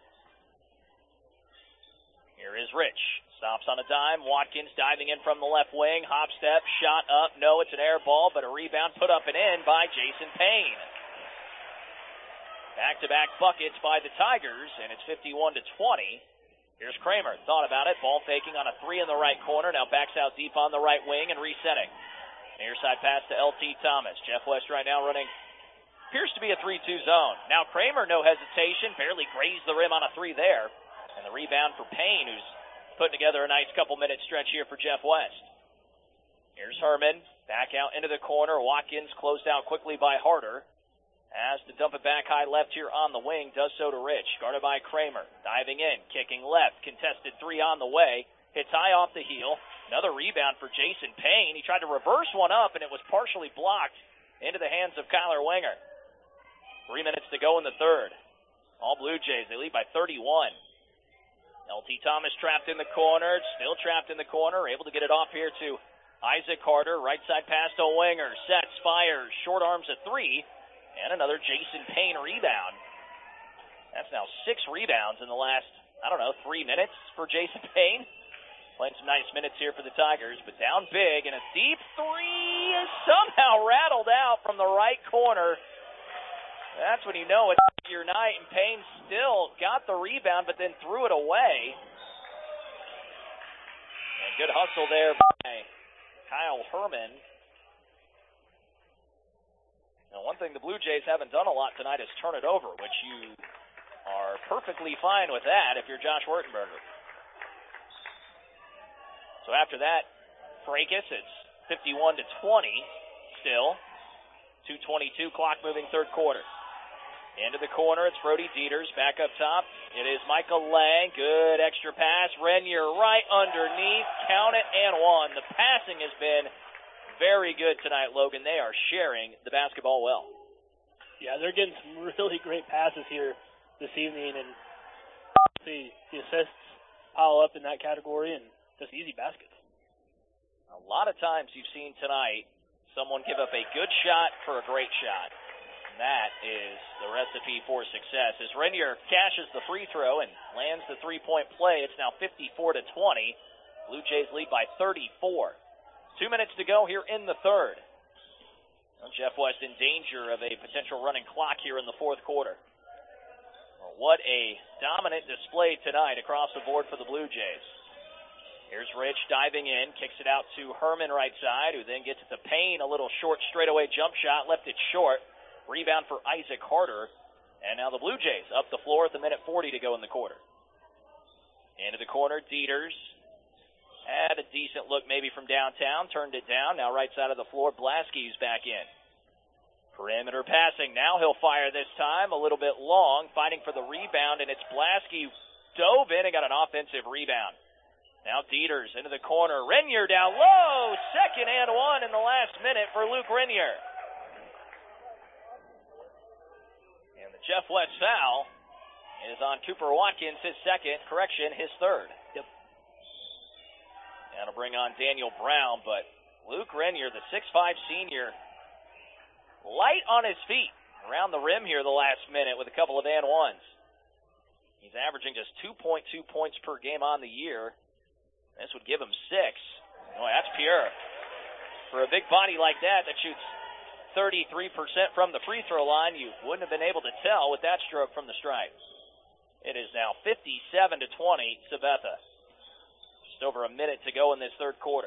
Here is Rich. Stops on a dime. Watkins diving in from the left wing. Hop step, shot up. No, it's an air ball, but a rebound put up and in by Jason Payne. Back-to-back buckets by the Tigers, and it's 51-20. Here's Kramer. Thought about it. Ball faking on a 3 in the right corner. Now backs out deep on the right wing and resetting. Near side pass to LT Thomas. Jeff West right now running, appears to be a 3-2 zone. Now Kramer, no hesitation. Barely grazed the rim on a 3 there. And the rebound for Payne, who's putting together a nice couple-minute stretch here for Jeff West. Here's Herman, back out into the corner. Watkins closed out quickly by Harder. Has to dump it back high left here on the wing, does so to Rich. Guarded by Kramer, diving in, kicking left, contested 3 on the way. Hits high off the heel. Another rebound for Jason Payne. He tried to reverse one up, and it was partially blocked into the hands of Kyler Winger. 3 minutes to go in the third. All Blue Jays, they lead by 31. LT Thomas trapped in the corner, still trapped in the corner, able to get it off here to Isaac Carter. Right side pass to Winger, sets, fires, short arms a 3, and another Jason Payne rebound. That's now 6 rebounds in the last, 3 minutes for Jason Payne. Playing some nice minutes here for the Tigers, but down big, and a deep 3 is somehow rattled out from the right corner. That's when you know it's your night, and Payne still got the rebound, but then threw it away. And good hustle there by Kyle Herman. Now, one thing the Blue Jays haven't done a lot tonight is turn it over, which you are perfectly fine with that if you're Josh Wertenberger. So after that fracas, it's 51-20 still. 2:22 clock moving third quarter. Into the corner, it's Brody Dieters. Back up top, it is Michael Lang. Good extra pass. Renier right underneath. Count it and 1. The passing has been very good tonight, Logan. They are sharing the basketball well. Yeah, they're getting some really great passes here this evening, and the assists pile up in that category, and just easy baskets. A lot of times you've seen tonight someone give up a good shot for a great shot. And that is the recipe for success. As Renier cashes the free throw and lands the three-point play, it's now 54-20. Blue Jays lead by 34. 2 minutes to go here in the third. Well, Jeff West in danger of a potential running clock here in the fourth quarter. Well, what a dominant display tonight across the board for the Blue Jays. Here's Rich diving in, kicks it out to Herman right side, who then gets it to Payne, a little short straightaway jump shot, left it short. Rebound for Isaac Harder. And now the Blue Jays up the floor with a minute 40 to go in the quarter. Into the corner, Dieters. Had a decent look maybe from downtown, turned it down. Now right side of the floor, Blaski's back in. Perimeter passing. Now he'll fire this time, a little bit long, fighting for the rebound, and it's Blaski dove in and got an offensive rebound. Now Dieters into the corner. Renier down low. Second and one in the last minute for Luke Renier. And the Jeff West foul is on Cooper Watkins, his second. Correction, his third. Yep. That'll bring on Daniel Brown, but Luke Renier, the 6'5 senior, light on his feet around the rim here the last minute with a couple of and ones. He's averaging just 2.2 points per game on the year. This would give him 6. Boy, that's pure. For a big body like that shoots 33% from the free throw line, you wouldn't have been able to tell with that stroke from the stripe. It is now 57-20, Sabetha. Over a minute to go in this third quarter.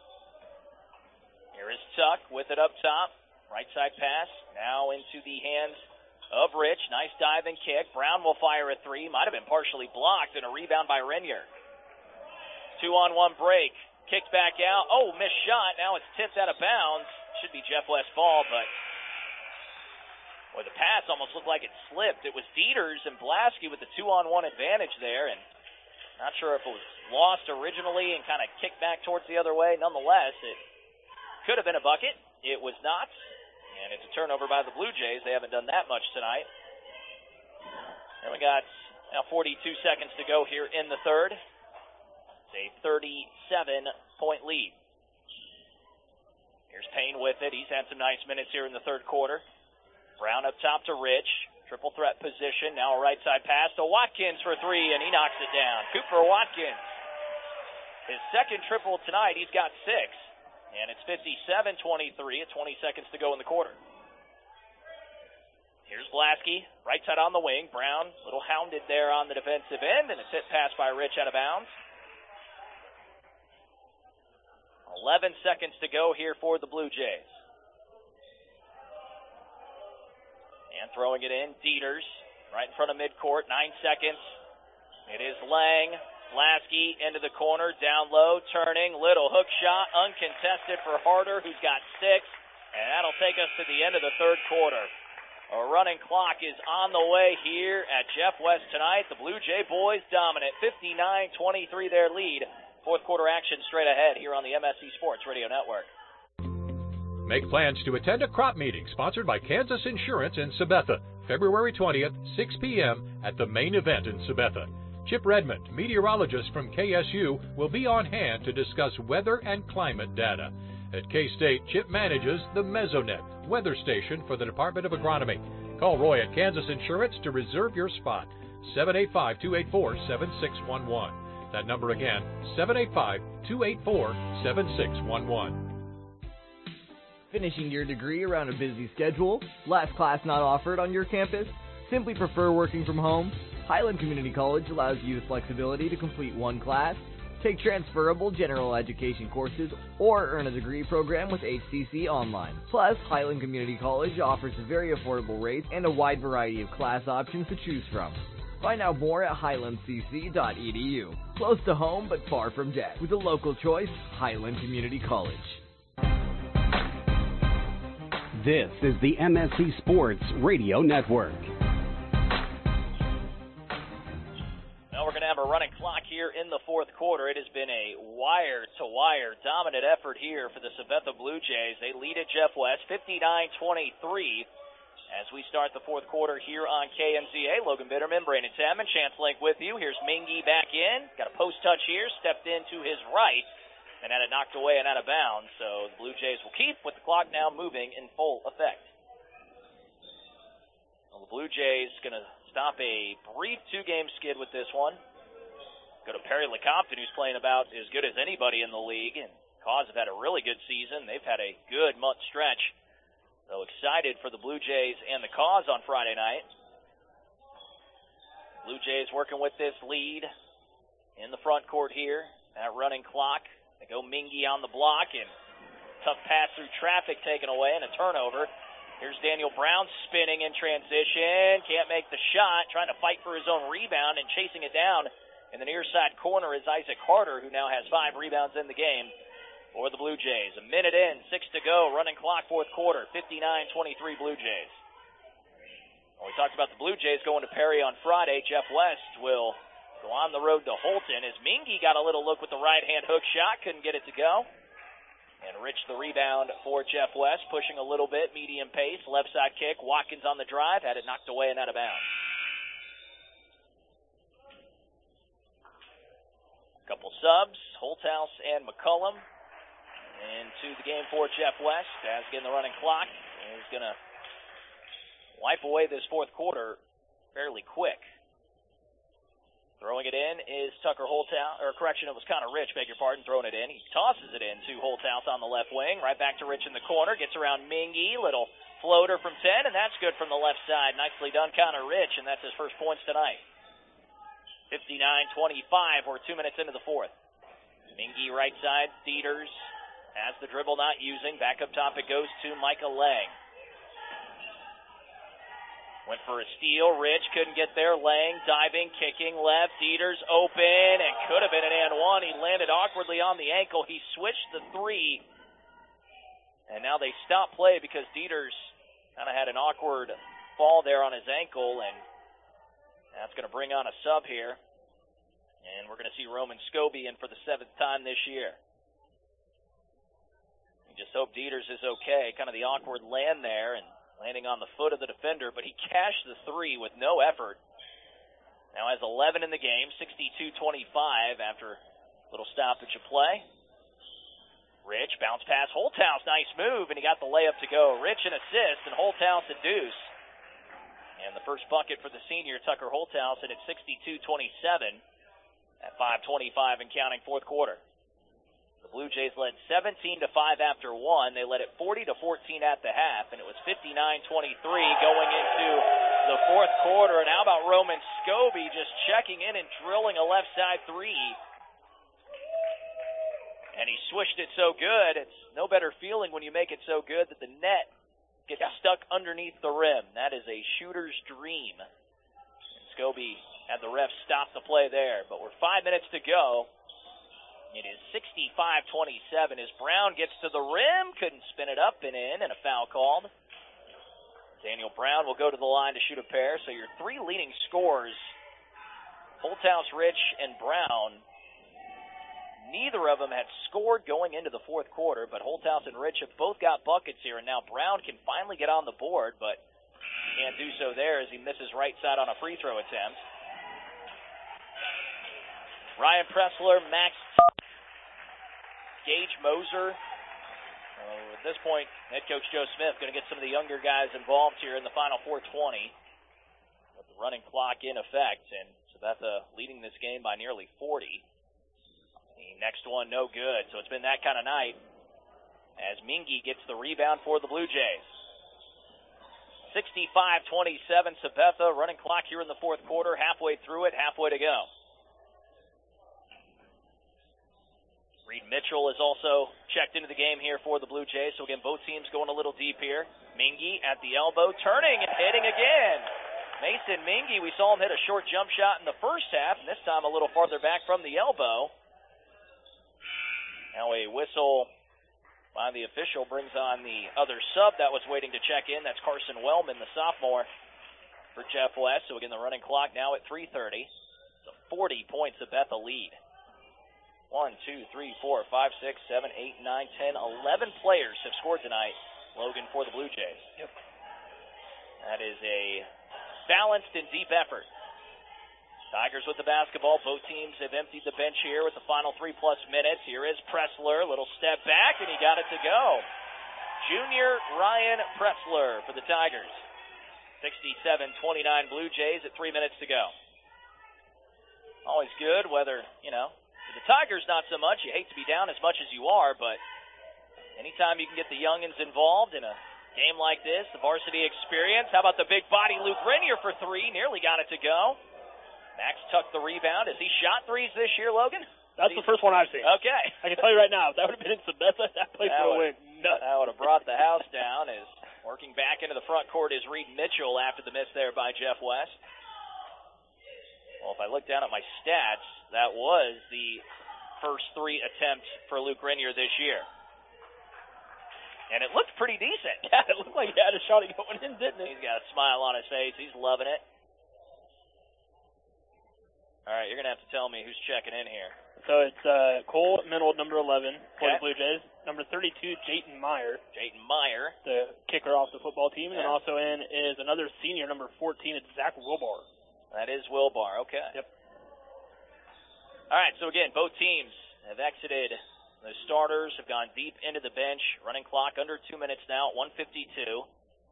Here is Tuck with it up top. Right side pass. Now into the hands of Rich. Nice dive and kick. Brown will fire a three. Might have been partially blocked, and a rebound by Renier. 2-on-1 break. Kicked back out. Oh, missed shot. Now it's tipped out of bounds. Should be Jeff West ball, but boy, the pass almost looked like it slipped. It was Dieters and Blaski with the 2-on-1 advantage there, and not sure if it was lost originally and kind of kicked back towards the other way. Nonetheless, it could have been a bucket. It was not. And it's a turnover by the Blue Jays. They haven't done that much tonight. And we got now 42 seconds to go here in the third. It's a 37-point lead. Here's Payne with it. He's had some nice minutes here in the third quarter. Brown up top to Rich. Triple threat position. Now a right side pass to Watkins for three, and he knocks it down. Cooper Watkins. His second triple tonight. He's got 6. And it's 57-23 at 20 seconds to go in the quarter. Here's Blaski. Right side on the wing. Brown, a little hounded there on the defensive end, and a tip pass by Rich out of bounds. 11 seconds to go here for the Blue Jays. And throwing it in, Dieters, right in front of midcourt, 9 seconds. It is Lang, Blaski into the corner, down low, turning, little hook shot, uncontested for Harder, who's got 6, and that'll take us to the end of the third quarter. A running clock is on the way here at Jeff West tonight. The Blue Jay boys dominant, 59-23 their lead. Fourth quarter action straight ahead here on the MSC Sports Radio Network. Make plans to attend a crop meeting sponsored by Kansas Insurance in Sabetha, February 20th, 6 p.m. at the main event in Sabetha. Chip Redmond, meteorologist from KSU, will be on hand to discuss weather and climate data. At K-State, Chip manages the Mesonet weather station for the Department of Agronomy. Call Roy at Kansas Insurance to reserve your spot, 785-284-7611. That number again, 785-284-7611. Finishing your degree around a busy schedule? Last class not offered on your campus? Simply prefer working from home? Highland Community College allows you the flexibility to complete one class, take transferable general education courses, or earn a degree program with HCC Online. Plus, Highland Community College offers very affordable rates and a wide variety of class options to choose from. Find out more at highlandcc.edu. Close to home but far from debt. With a local choice, Highland Community College. This is the MSC Sports Radio Network. Now we're going to have a running clock here in the fourth quarter. It has been a wire-to-wire dominant effort here for the Sabetha Blue Jays. They lead at Jeff West 59-23 as we start the fourth quarter here on KMZA. Logan Bitterman, Brandon Salmon, Chance Link with you. Here's Mingy back in. Got a post touch here, stepped in to his right. and had it knocked away and out of bounds. So the Blue Jays will keep with the clock now moving in full effect. Well, the Blue Jays going to stop a brief 2-game skid with this one. Go to Perry Lecompton, who's playing about as good as anybody in the league, and Cause have had a really good season. They've had a good month stretch. So excited for the Blue Jays and the Cause on Friday night. Blue Jays working with this lead in the front court here. That running clock. They go Mingy on the block, and tough pass through traffic taken away and a turnover. Here's Daniel Brown spinning in transition. Can't make the shot. Trying to fight for his own rebound and chasing it down in the near side corner is Isaac Carter, who now has 5 rebounds in the game for the Blue Jays. A minute in, 6 to go, running clock, fourth quarter, 59-23 Blue Jays. Well, we talked about the Blue Jays going to Perry on Friday. Jeff West will go on the road to Holton as Mingy got a little look with the right-hand hook shot, couldn't get it to go. And Rich the rebound for Jeff West, pushing a little bit, medium pace, left side kick. Watkins on the drive, had it knocked away and out of bounds. Couple subs, Holthouse and McCullum into the game for Jeff West. As getting the running clock, and he's going to wipe away this fourth quarter fairly quick. Throwing it in is Tucker Holthouse, or correction, it was Connor Rich, beg your pardon, throwing it in. He tosses it in to Holthouse on the left wing, right back to Rich in the corner, gets around Mingy, little floater from 10, and that's good from the left side. Nicely done, Connor Rich, and that's his first points tonight. 59-25, we're 2 minutes into the fourth. Mingy right side, Dieters has the dribble not using. Back up top it goes to Micah Lang. Went for a steal. Rich couldn't get there. Lang diving, kicking left. Dieters open and could have been an and one. He landed awkwardly on the ankle. He switched the 3. And now they stop play because Dieters kind of had an awkward fall there on his ankle. And that's going to bring on a sub here. And we're going to see Roman Scobie in for the 7th time this year. You just hope Dieters is okay. Kind of the awkward land there and landing on the foot of the defender, but he cashed the 3 with no effort. Now has 11 in the game, 62-25 after a little stoppage of play. Rich, bounce pass, Holthouse, nice move, and he got the layup to go. Rich an assist, and Holthouse a deuce. And the first bucket for the senior, Tucker Holthouse, and it's 62-27 at 5:25 and counting fourth quarter. The Blue Jays led 17-5 after 1. They led it 40-14 at the half, and it was 59-23 going into the fourth quarter. And how about Roman Scobie just checking in and drilling a left side 3? And he swished it so good. It's no better feeling when you make it so good that the net gets stuck underneath the rim. That is a shooter's dream. And Scobie had the refs stop the play there. But we're 5 minutes to go. It is 65-27 as Brown gets to the rim, couldn't spin it up and in, and a foul called. Daniel Brown will go to the line to shoot a pair, so your 3 leading scorers, Holthouse, Rich, and Brown, neither of them had scored going into the fourth quarter, but Holthouse and Rich have both got buckets here, and now Brown can finally get on the board, but can't do so there as he misses right side on a free throw attempt. Ryan Pressler, Max Gage Moser. At this point, head coach Joe Smith going to get some of the younger guys involved here in the final 4:20 with the running clock in effect, and Sabetha leading this game by nearly 40. The next one no good, so it's been that kind of night as Mingy gets the rebound for the Blue Jays. 65-27 Sabetha, running clock here in the fourth quarter, halfway through it, halfway to go. Reed Mitchell is also checked into the game here for the Blue Jays. So again, both teams going a little deep here. Mingy at the elbow, turning and hitting again. Mason Mingy, we saw him hit a short jump shot in the first half, and this time a little farther back from the elbow. Now a whistle by the official brings on the other sub that was waiting to check in. That's Carson Wellman, the sophomore, for Jeff West. So again, the running clock now at 3:30. It's a 40-point Sabetha lead. 1, 2, 3, 4, 5, 6, 7, 8, 9, 10, 11 players have scored tonight, Logan, for the Blue Jays. Yep. That is a balanced and deep effort. Tigers with the basketball. Both teams have emptied the bench here with the final 3+ minutes. Here is Pressler. Little step back, and he got it to go. Junior Ryan Pressler for the Tigers. 67-29 Blue Jays at 3 minutes to go. Always good, whether, for the Tigers not so much. You hate to be down as much as you are, but anytime you can get the youngins involved in a game like this, the varsity experience. How about the big body Luke Renier for 3? Nearly got it to go. Max tucked the rebound. Has he shot threes this year, Logan? That's the first one I've seen. Okay. I can tell you right now, if that would have been in Sabetha, that place would have went nuts. That would have brought the house down. As working back into the front court is Reed Mitchell after the miss there by Jeff West. Well, if I look down at my stats, that was the first 3 attempts for Luke Renier this year. And it looked pretty decent. Yeah, it looked like he had a shot going in, didn't it? He's got a smile on his face. He's loving it. All right, you're going to have to tell me who's checking in here. So it's Cole Minold, number 11, for the Blue Jays. Number 32, Jayton Meyer. Jayton Meyer. The kicker off the football team. And also in is another senior, number 14, it's Zach Wilbar. That is Wilbar, okay. Yep. All right, so again, both teams have exited. The starters have gone deep into the bench. Running clock under 2 minutes now at 1:52.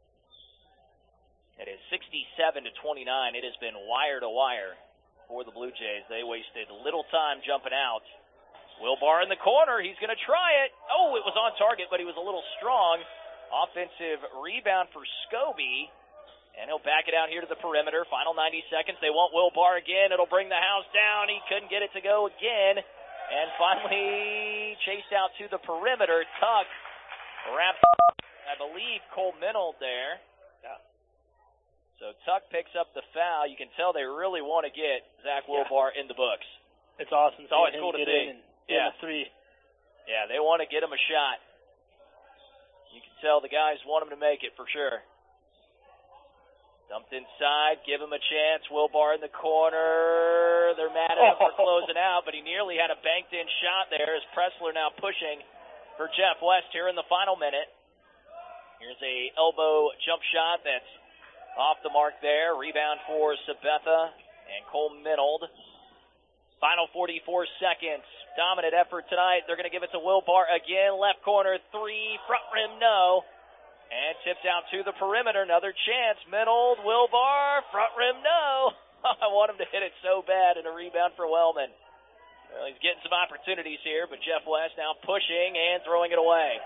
It is 67-29. It has been wire to wire for the Blue Jays. They wasted little time jumping out. Wilbar in the corner. He's going to try it. Oh, it was on target, but he was a little strong. Offensive rebound for Scobie. And he'll back it out here to the perimeter. Final 90 seconds. They want Wilbar again. It'll bring the house down. He couldn't get it to go again. And finally chased out to the perimeter. Tuck wrapped, I believe, Cole Minold there. Yeah. So Tuck picks up the foul. You can tell they really want to get Zach Wilbar in the books. It's awesome. It's always cool to see. Yeah. 3. Yeah, they want to get him a shot. You can tell the guys want him to make it for sure. Dumped inside, give him a chance. Wilbar in the corner. They're mad at him for closing out, but he nearly had a banked-in shot there as Pressler now pushing for Jeff West here in the final minute. Here's a elbow jump shot that's off the mark there. Rebound for Sabetha and Cole Minold. Final 44 seconds. Dominant effort tonight. They're going to give it to Wilbar again. Left corner, 3. Front rim, no. And tipped out to the perimeter. Another chance. Minold, Wilbar, front rim, no. I want him to hit it so bad, and a rebound for Wellman. Well, he's getting some opportunities here, but Jeff West now pushing and throwing it away.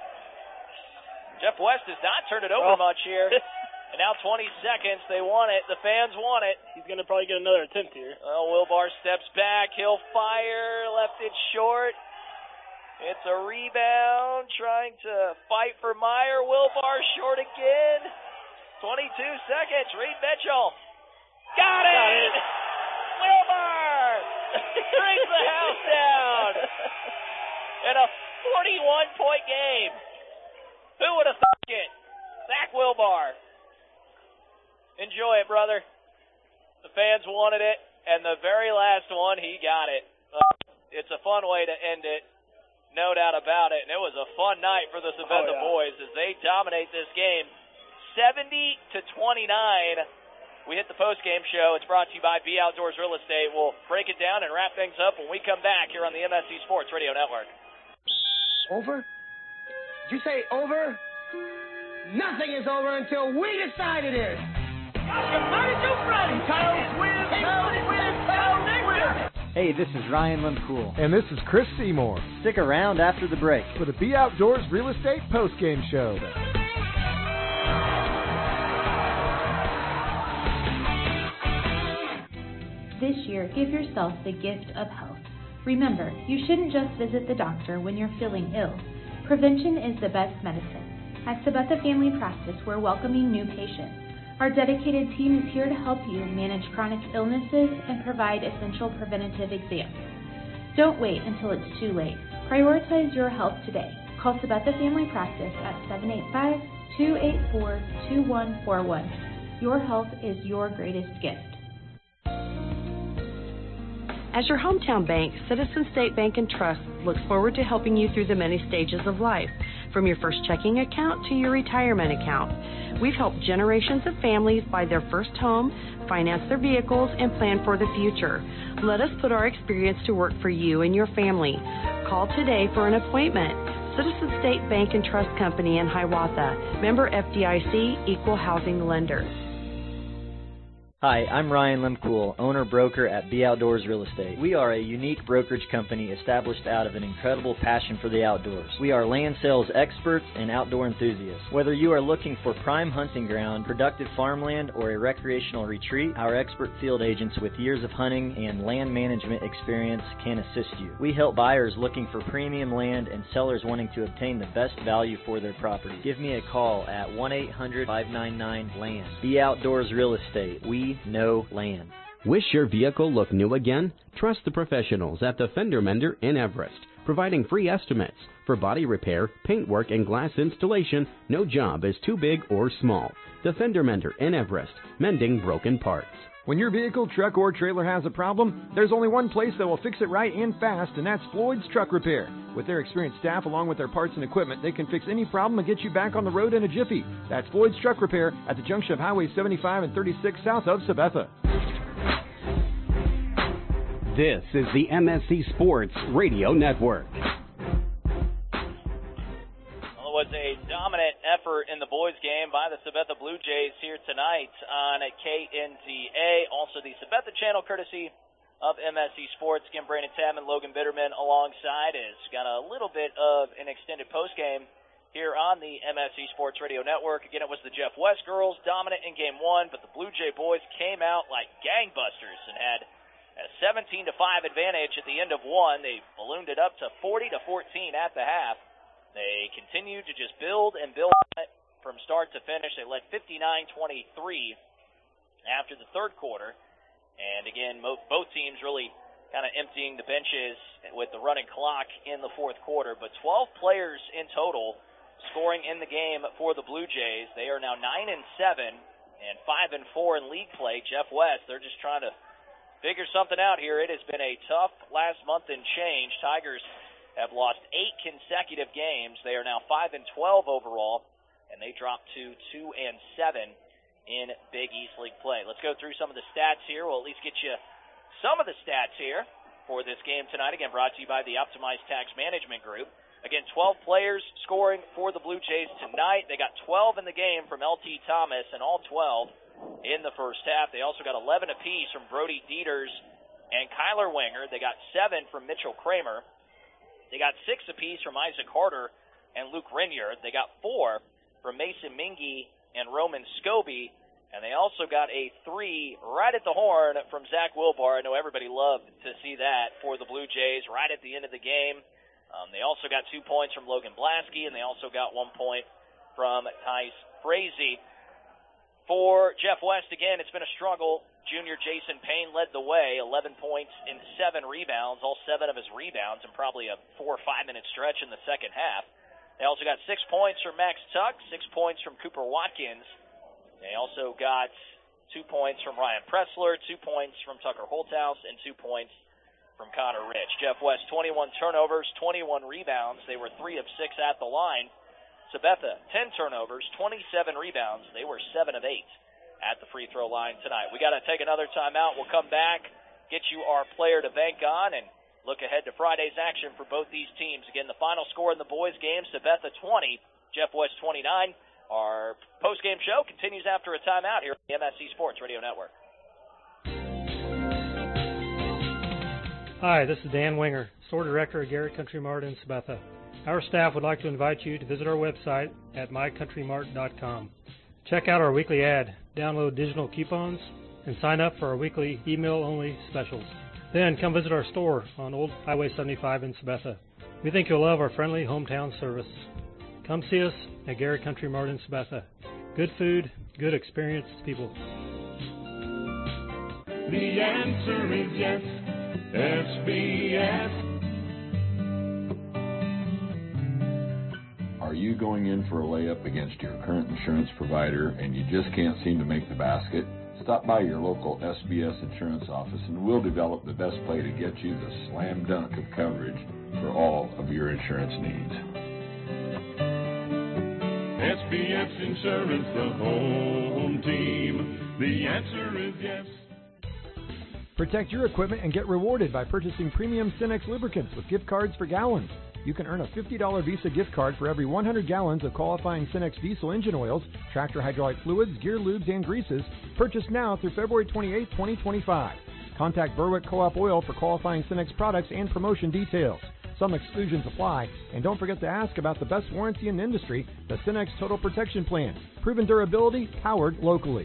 Jeff West has not turned it over much here. And now 20 seconds. They want it. The fans want it. He's going to probably get another attempt here. Well, Wilbar steps back. He'll fire. Left it short. It's a rebound, trying to fight for Meyer. Wilbar short again. 22 seconds. Reed Mitchell. Got it! Wilbar brings the house down in a 41-point game. Who would have thought it? Zach Wilbar. Enjoy it, brother. The fans wanted it, and the very last one, he got it. It's a fun way to end it. No doubt about it, and it was a fun night for the Sabetha boys as they dominate this game 70-29. We hit the post-game show. It's brought to you by B Outdoors Real Estate. We'll break it down and wrap things up when we come back here on the MSC Sports Radio Network. Over? Did you say over? Nothing is over until we decide it is. Hey, this is Ryan Lempool. And this is Chris Seymour. Stick around after the break for the B Outdoors Real Estate Postgame Show. This year, give yourself the gift of health. Remember, you shouldn't just visit the doctor when you're feeling ill. Prevention is the best medicine. At Sabetha Family Practice, we're welcoming new patients. Our dedicated team is here to help you manage chronic illnesses and provide essential preventative exams. Don't wait until it's too late. Prioritize your health today. Call Sabetha Family Practice at 785-284-2141. Your health is your greatest gift. As your hometown bank, Citizen State Bank and Trust looks forward to helping you through the many stages of life, from your first checking account to your retirement account. We've helped generations of families buy their first home, finance their vehicles, and plan for the future. Let us put our experience to work for you and your family. Call today for an appointment. Citizen State Bank and Trust Company in Hiawatha. Member FDIC, Equal Housing Lender. Hi, I'm Ryan Lemcool, owner-broker at Be Outdoors Real Estate. We are a unique brokerage company established out of an incredible passion for the outdoors. We are land sales experts and outdoor enthusiasts. Whether you are looking for prime hunting ground, productive farmland, or a recreational retreat, our expert field agents with years of hunting and land management experience can assist you. We help buyers looking for premium land and sellers wanting to obtain the best value for their property. Give me a call at 1-800-599-LAND. Be Outdoors Real Estate. We know land. Wish your vehicle looked new again? Trust the professionals at the Fender Mender in Everest, providing free estimates. For body repair, paintwork, and glass installation, no job is too big or small. The Fender Mender in Everest, mending broken parts. When your vehicle, truck, or trailer has a problem, there's only one place that will fix it right and fast, and that's Floyd's Truck Repair. With their experienced staff, along with their parts and equipment, they can fix any problem and get you back on the road in a jiffy. That's Floyd's Truck Repair at the junction of Highway 75 and 36 south of Sabetha. This is the MSC Sports Radio Network. Well, it was a dominant effort in the boys' game by the Sabetha Blue Jays here tonight on KNZA. Also, the Sabetha channel, courtesy of MSC Sports. Again, Brandon Tabman, Logan Bitterman alongside has got a little bit of an extended postgame here on the MSC Sports Radio Network. Again, it was the Jeff West girls dominant in Game 1, but the Blue Jay boys came out like gangbusters and had a 17-5 advantage at the end of 1. They ballooned it up to 40-14 at the half. They continued to just build and build on it from start to finish. They led 59-23 after the third quarter. And again, both teams really kind of emptying the benches with the running clock in the fourth quarter. But 12 players in total scoring in the game for the Blue Jays. They are now 9-7 and 5-4 in league play. Jeff West, they're just trying to figure something out here. It has been a tough last month and change. Tigers have lost 8 consecutive games. They are now 5-12 overall, and they dropped to 2-7 in Big East League play. Let's go through some of the stats here. We'll at least get you some of the stats here for this game tonight. Again, brought to you by the Optimized Tax Management Group. Again, 12 players scoring for the Blue Jays tonight. They got 12 in the game from L.T. Thomas, and all 12 in the first half. They also got 11 apiece from Brody Dieters and Kyler Winger. They got 7 from Mitchell Kramer. They got 6 apiece from Isaac Harder and Luke Rinyard. They got 4 from Mason Mingy and Roman Scobie. And they also got a 3 right at the horn from Zach Wilbar. I know everybody loved to see that for the Blue Jays right at the end of the game. They also got 2 points from Logan Blasky, and they also got 1 point from Tice Frazee. For Jeff West, again, it's been a struggle. Junior Jason Payne led the way, 11 points and 7 rebounds, all 7 of his rebounds in probably a 4 or 5 minute stretch in the second half. They also got 6 points from Max Tuck, 6 points from Cooper Watkins. They also got 2 points from Ryan Pressler, 2 points from Tucker Holthouse, and 2 points from Connor Rich. Jeff West, 21 turnovers, 21 rebounds. They were 3 of 6 at the line. Sabetha, 10 turnovers, 27 rebounds. They were 7 of 8 at the free throw line tonight. We got to take another timeout. We'll come back, get you our player to bank on, and look ahead to Friday's action for both these teams. Again, the final score in the boys' game, Sabetha 20, Jeff West 29. Our post-game show continues after a timeout here on the MSC Sports Radio Network. Hi, this is Dan Winger, Store Director at Garrett Country Mart in Sabetha. Our staff would like to invite you to visit our website at mycountrymart.com. Check out our weekly ad, download digital coupons, and sign up for our weekly email-only specials. Then come visit our store on Old Highway 75 in Sabetha. We think you'll love our friendly hometown service. Come see us at Garrett Country Mart in Sabetha. Good food, good experienced people. The answer is yes, SBS. Are you going in for a layup against your current insurance provider and you just can't seem to make the basket? Stop by your local SBS Insurance office and we'll develop the best way to get you the slam dunk of coverage for all of your insurance needs. SBS Insurance, the home team. The answer is yes. Protect your equipment and get rewarded by purchasing premium Cenex lubricants with gift cards for gallons. You can earn a $50 Visa gift card for every 100 gallons of qualifying Cenex diesel engine oils, tractor hydraulic fluids, gear lubes, and greases. Purchase now through February 28, 2025. Contact Berwick Co-op Oil for qualifying Cenex products and promotion details. Some exclusions apply, and don't forget to ask about the best warranty in the industry, the Cenex Total Protection Plan. Proven durability, powered locally.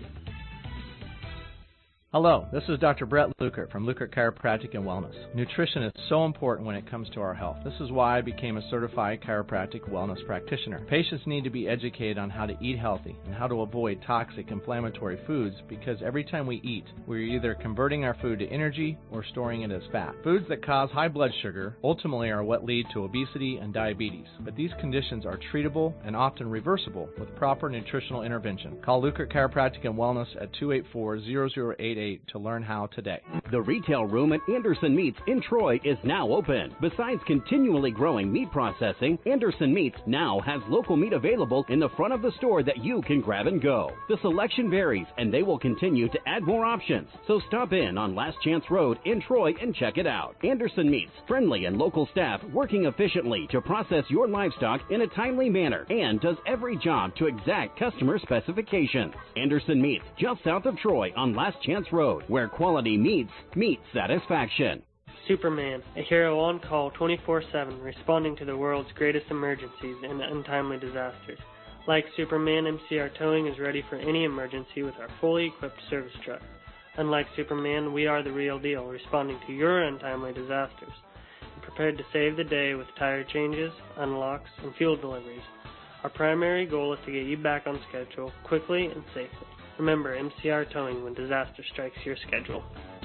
Hello, this is Dr. Brett Lukert from Lukert Chiropractic and Wellness. Nutrition is so important when it comes to our health. This is why I became a certified chiropractic wellness practitioner. Patients need to be educated on how to eat healthy and how to avoid toxic inflammatory foods, because every time we eat, we're either converting our food to energy or storing it as fat. Foods that cause high blood sugar ultimately are what lead to obesity and diabetes, but these conditions are treatable and often reversible with proper nutritional intervention. Call Lukert Chiropractic and Wellness at 284-0088 to learn how today. The retail room at Anderson Meats in Troy is now open. Besides continually growing meat processing, Anderson Meats now has local meat available in the front of the store that you can grab and go. The selection varies, and they will continue to add more options. So stop in on Last Chance Road in Troy and check it out. Anderson Meats, friendly and local staff working efficiently to process your livestock in a timely manner and does every job to exact customer specifications. Anderson Meats, just south of Troy on Last Chance Road, where quality meets satisfaction. Superman, a hero on call 24/7, responding to the world's greatest emergencies and untimely disasters. Like Superman, MCR Towing is ready for any emergency with our fully equipped service truck. Unlike Superman, we are the real deal, responding to your untimely disasters. We're prepared to save the day with tire changes, unlocks, and fuel deliveries. Our primary goal is to get you back on schedule quickly and safely. Remember, MCR Towing when disaster strikes your schedule.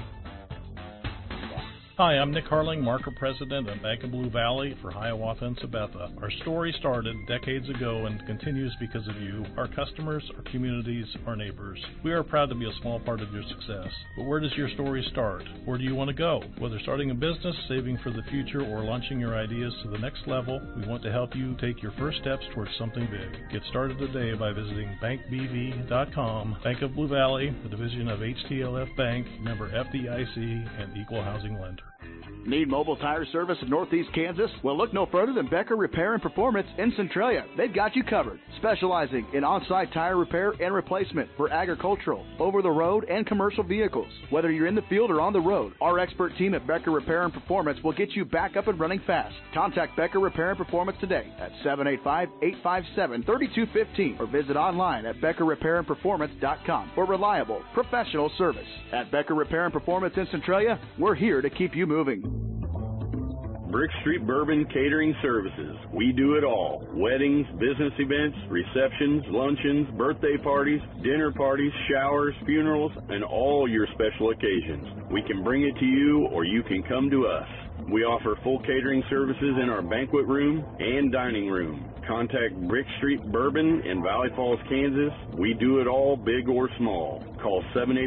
Hi, I'm Nick Harling, Market President at Bank of Blue Valley for Hiawatha and Sabetha. Our story started decades ago and continues because of you, our customers, our communities, our neighbors. We are proud to be a small part of your success. But where does your story start? Where do you want to go? Whether starting a business, saving for the future, or launching your ideas to the next level, we want to help you take your first steps towards something big. Get started today by visiting bankbv.com. Bank of Blue Valley, a division of HTLF Bank, member FDIC, and equal housing lender. Need mobile tire service in Northeast Kansas? Well, look no further than Becker Repair and Performance in Centralia. They've got you covered, specializing in on-site tire repair and replacement for agricultural, over-the-road, and commercial vehicles. Whether you're in the field or on the road, our expert team at Becker Repair and Performance will get you back up and running fast. Contact Becker Repair and Performance today at 785-857-3215 or visit online at BeckerRepairandPerformance.com for reliable, professional service. At Becker Repair and Performance in Centralia, we're here to keep you moving. Brick Street Bourbon Catering Services. We do it all. Weddings, business events, receptions, luncheons, birthday parties, dinner parties, showers, funerals, and all your special occasions. We can bring it to you or you can come to us. We offer full catering services in our banquet room and dining room. Contact Brick Street Bourbon in Valley Falls, Kansas. We do it all, big or small. Call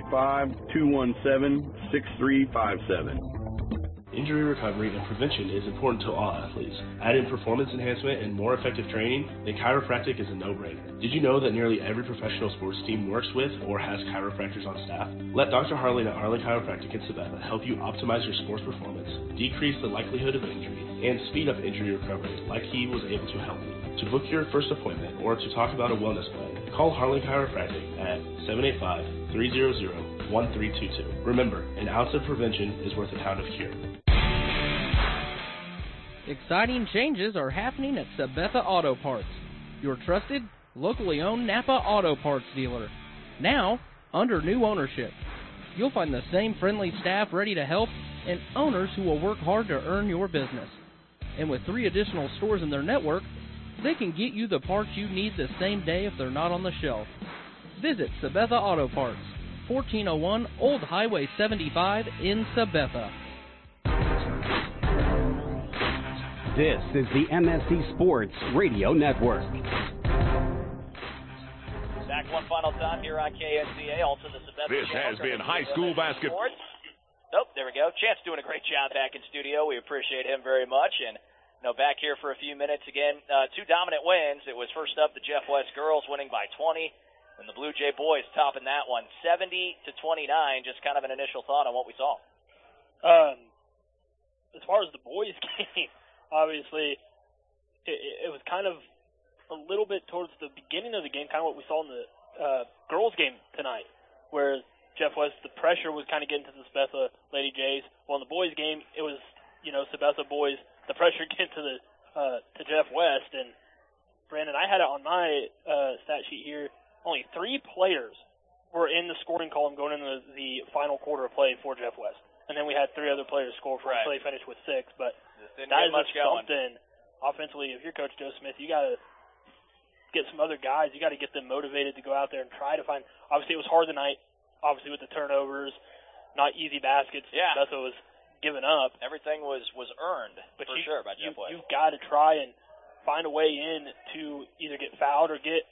785-217-6357. Injury recovery and prevention is important to all athletes. Add in performance enhancement and more effective training, then chiropractic is a no-brainer. Did you know that nearly every professional sports team works with or has chiropractors on staff? Let Dr. Harling at Harling Chiropractic in Sabetha help you optimize your sports performance, decrease the likelihood of injury, and speed up injury recovery like he was able to help me. To book your first appointment or to talk about a wellness plan, call Harling Chiropractic at 785-300-1322. Remember, an ounce of prevention is worth a pound of cure. Exciting changes are happening at Sabetha Auto Parts, your trusted, locally owned Napa Auto Parts dealer. Now, under new ownership. You'll find the same friendly staff ready to help and owners who will work hard to earn your business. And with 3 additional stores in their network, they can get you the parts you need the same day if they're not on the shelf. Visit Sabetha Auto Parts, 1401 Old Highway 75 in Sabetha. This is the MSC Sports Radio Network. Zach back one final time here on KNZA. Also the Sabetha This has been high school basketball. Oh, there we go. Chance doing a great job back in studio. We appreciate him very much. And back here for a few minutes again. Two dominant wins. It was first up the Jeff West girls winning by 20, and the Blue Jay boys topping that one 70-29. Just kind of an initial thought on what we saw. As far as the boys game, obviously it was kind of a little bit towards the beginning of the game, kind of what we saw in the girls game tonight, where Jeff West, the pressure was kind of getting to the Sabetha Lady Jays. Well, in the boys game, it was, Sabetha boys, the pressure getting to Jeff West. And Brandon, I had it on my stat sheet here. Only 3 players were in the scoring column going into the final quarter of play for Jeff West. And then we had 3 other players score for us, so they finished with 6. But that is something offensively. If you're Coach Joe Smith, you got to get some other guys. You got to get them motivated to go out there and try to find. Obviously, it was hard tonight. Obviously, with the turnovers, not easy baskets. Yeah. That's what was given up. Everything was earned, but for sure, by Jeff West. You've got to try and find a way in to either get fouled or get,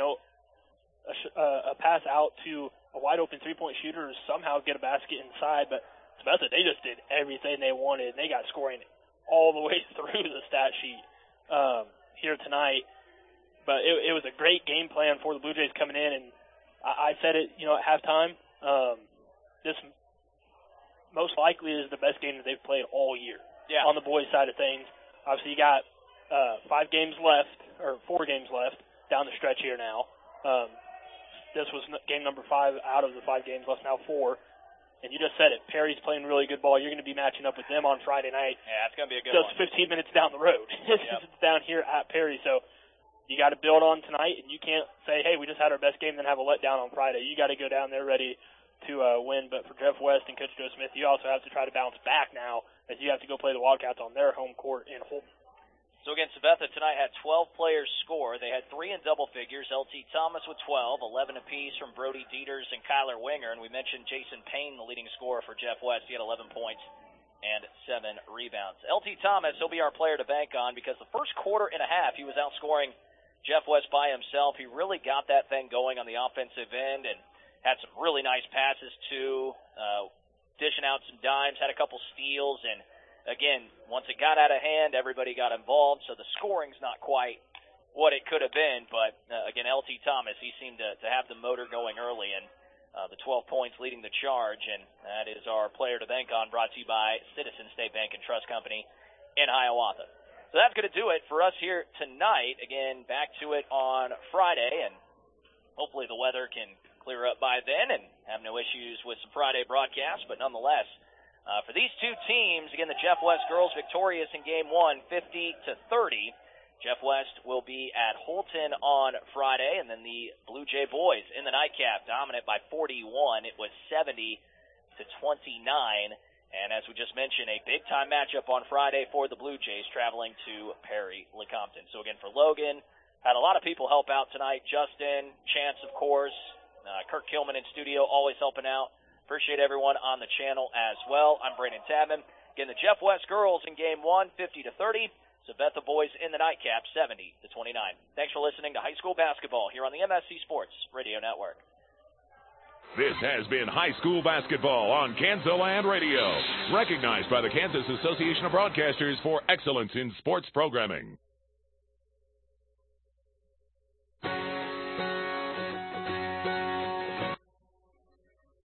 a pass out to a wide-open three-point shooter or somehow get a basket inside. But Sabetha, they just did everything they wanted, and they got scoring all the way through the stat sheet here tonight. But it was a great game plan for the Blue Jays coming in, and I said it, at halftime. This most likely is the best game that they've played all year on the boys' side of things. Obviously, you got 5 games left, or 4 games left down the stretch here now. This was game number 5 out of the 5 games left, now 4. And you just said it. Perry's playing really good ball. You're going to be matching up with them on Friday night. Yeah, it's going to be a good one. Just 15 minutes down the road. It's down here at Perry. So you got to build on tonight, and you can't say, hey, we just had our best game, then have a letdown on Friday. You got to go down there ready to win. But for Jeff West and Coach Joe Smith, you also have to try to bounce back now as you have to go play the Wildcats on their home court in Holton. So again, Sabetha tonight had 12 players score. They had 3 in double figures. LT Thomas with 12, 11 apiece from Brody Dieters and Kyler Winger. And we mentioned Jason Payne, the leading scorer for Jeff West. He had 11 points and 7 rebounds. LT Thomas, he'll be our player to bank on because the first quarter and a half he was outscoring Jeff West by himself. He really got that thing going on the offensive end and had some really nice passes too, dishing out some dimes, had a couple steals, and again, once it got out of hand, everybody got involved, so the scoring's not quite what it could have been. But, again, LT Thomas, he seemed to have the motor going early, and the 12 points leading the charge, and that is our player to bank on, brought to you by Citizen State Bank and Trust Company in Hiawatha. So that's going to do it for us here tonight. Again, back to it on Friday, and hopefully the weather can clear up by then and have no issues with some Friday broadcasts, but nonetheless, for these two teams, again, the Jeff West girls victorious in Game 1, 50-30. Jeff West will be at Holton on Friday, and then the Blue Jay boys in the nightcap, dominant by 41. It was 70-29. And as we just mentioned, a big-time matchup on Friday for the Blue Jays traveling to Perry-Lecompton. So again, for Logan, had a lot of people help out tonight. Justin, Chance, of course, Kirk Kilman in studio, always helping out. Appreciate everyone on the channel as well. I'm Brandon Tabman. Again, the Jeff West girls in Game 1, 50-30. Sabetha boys in the nightcap, 70-29. Thanks for listening to high school basketball here on the MSC Sports Radio Network. This has been high school basketball on Kansaland Radio, recognized by the Kansas Association of Broadcasters for excellence in sports programming.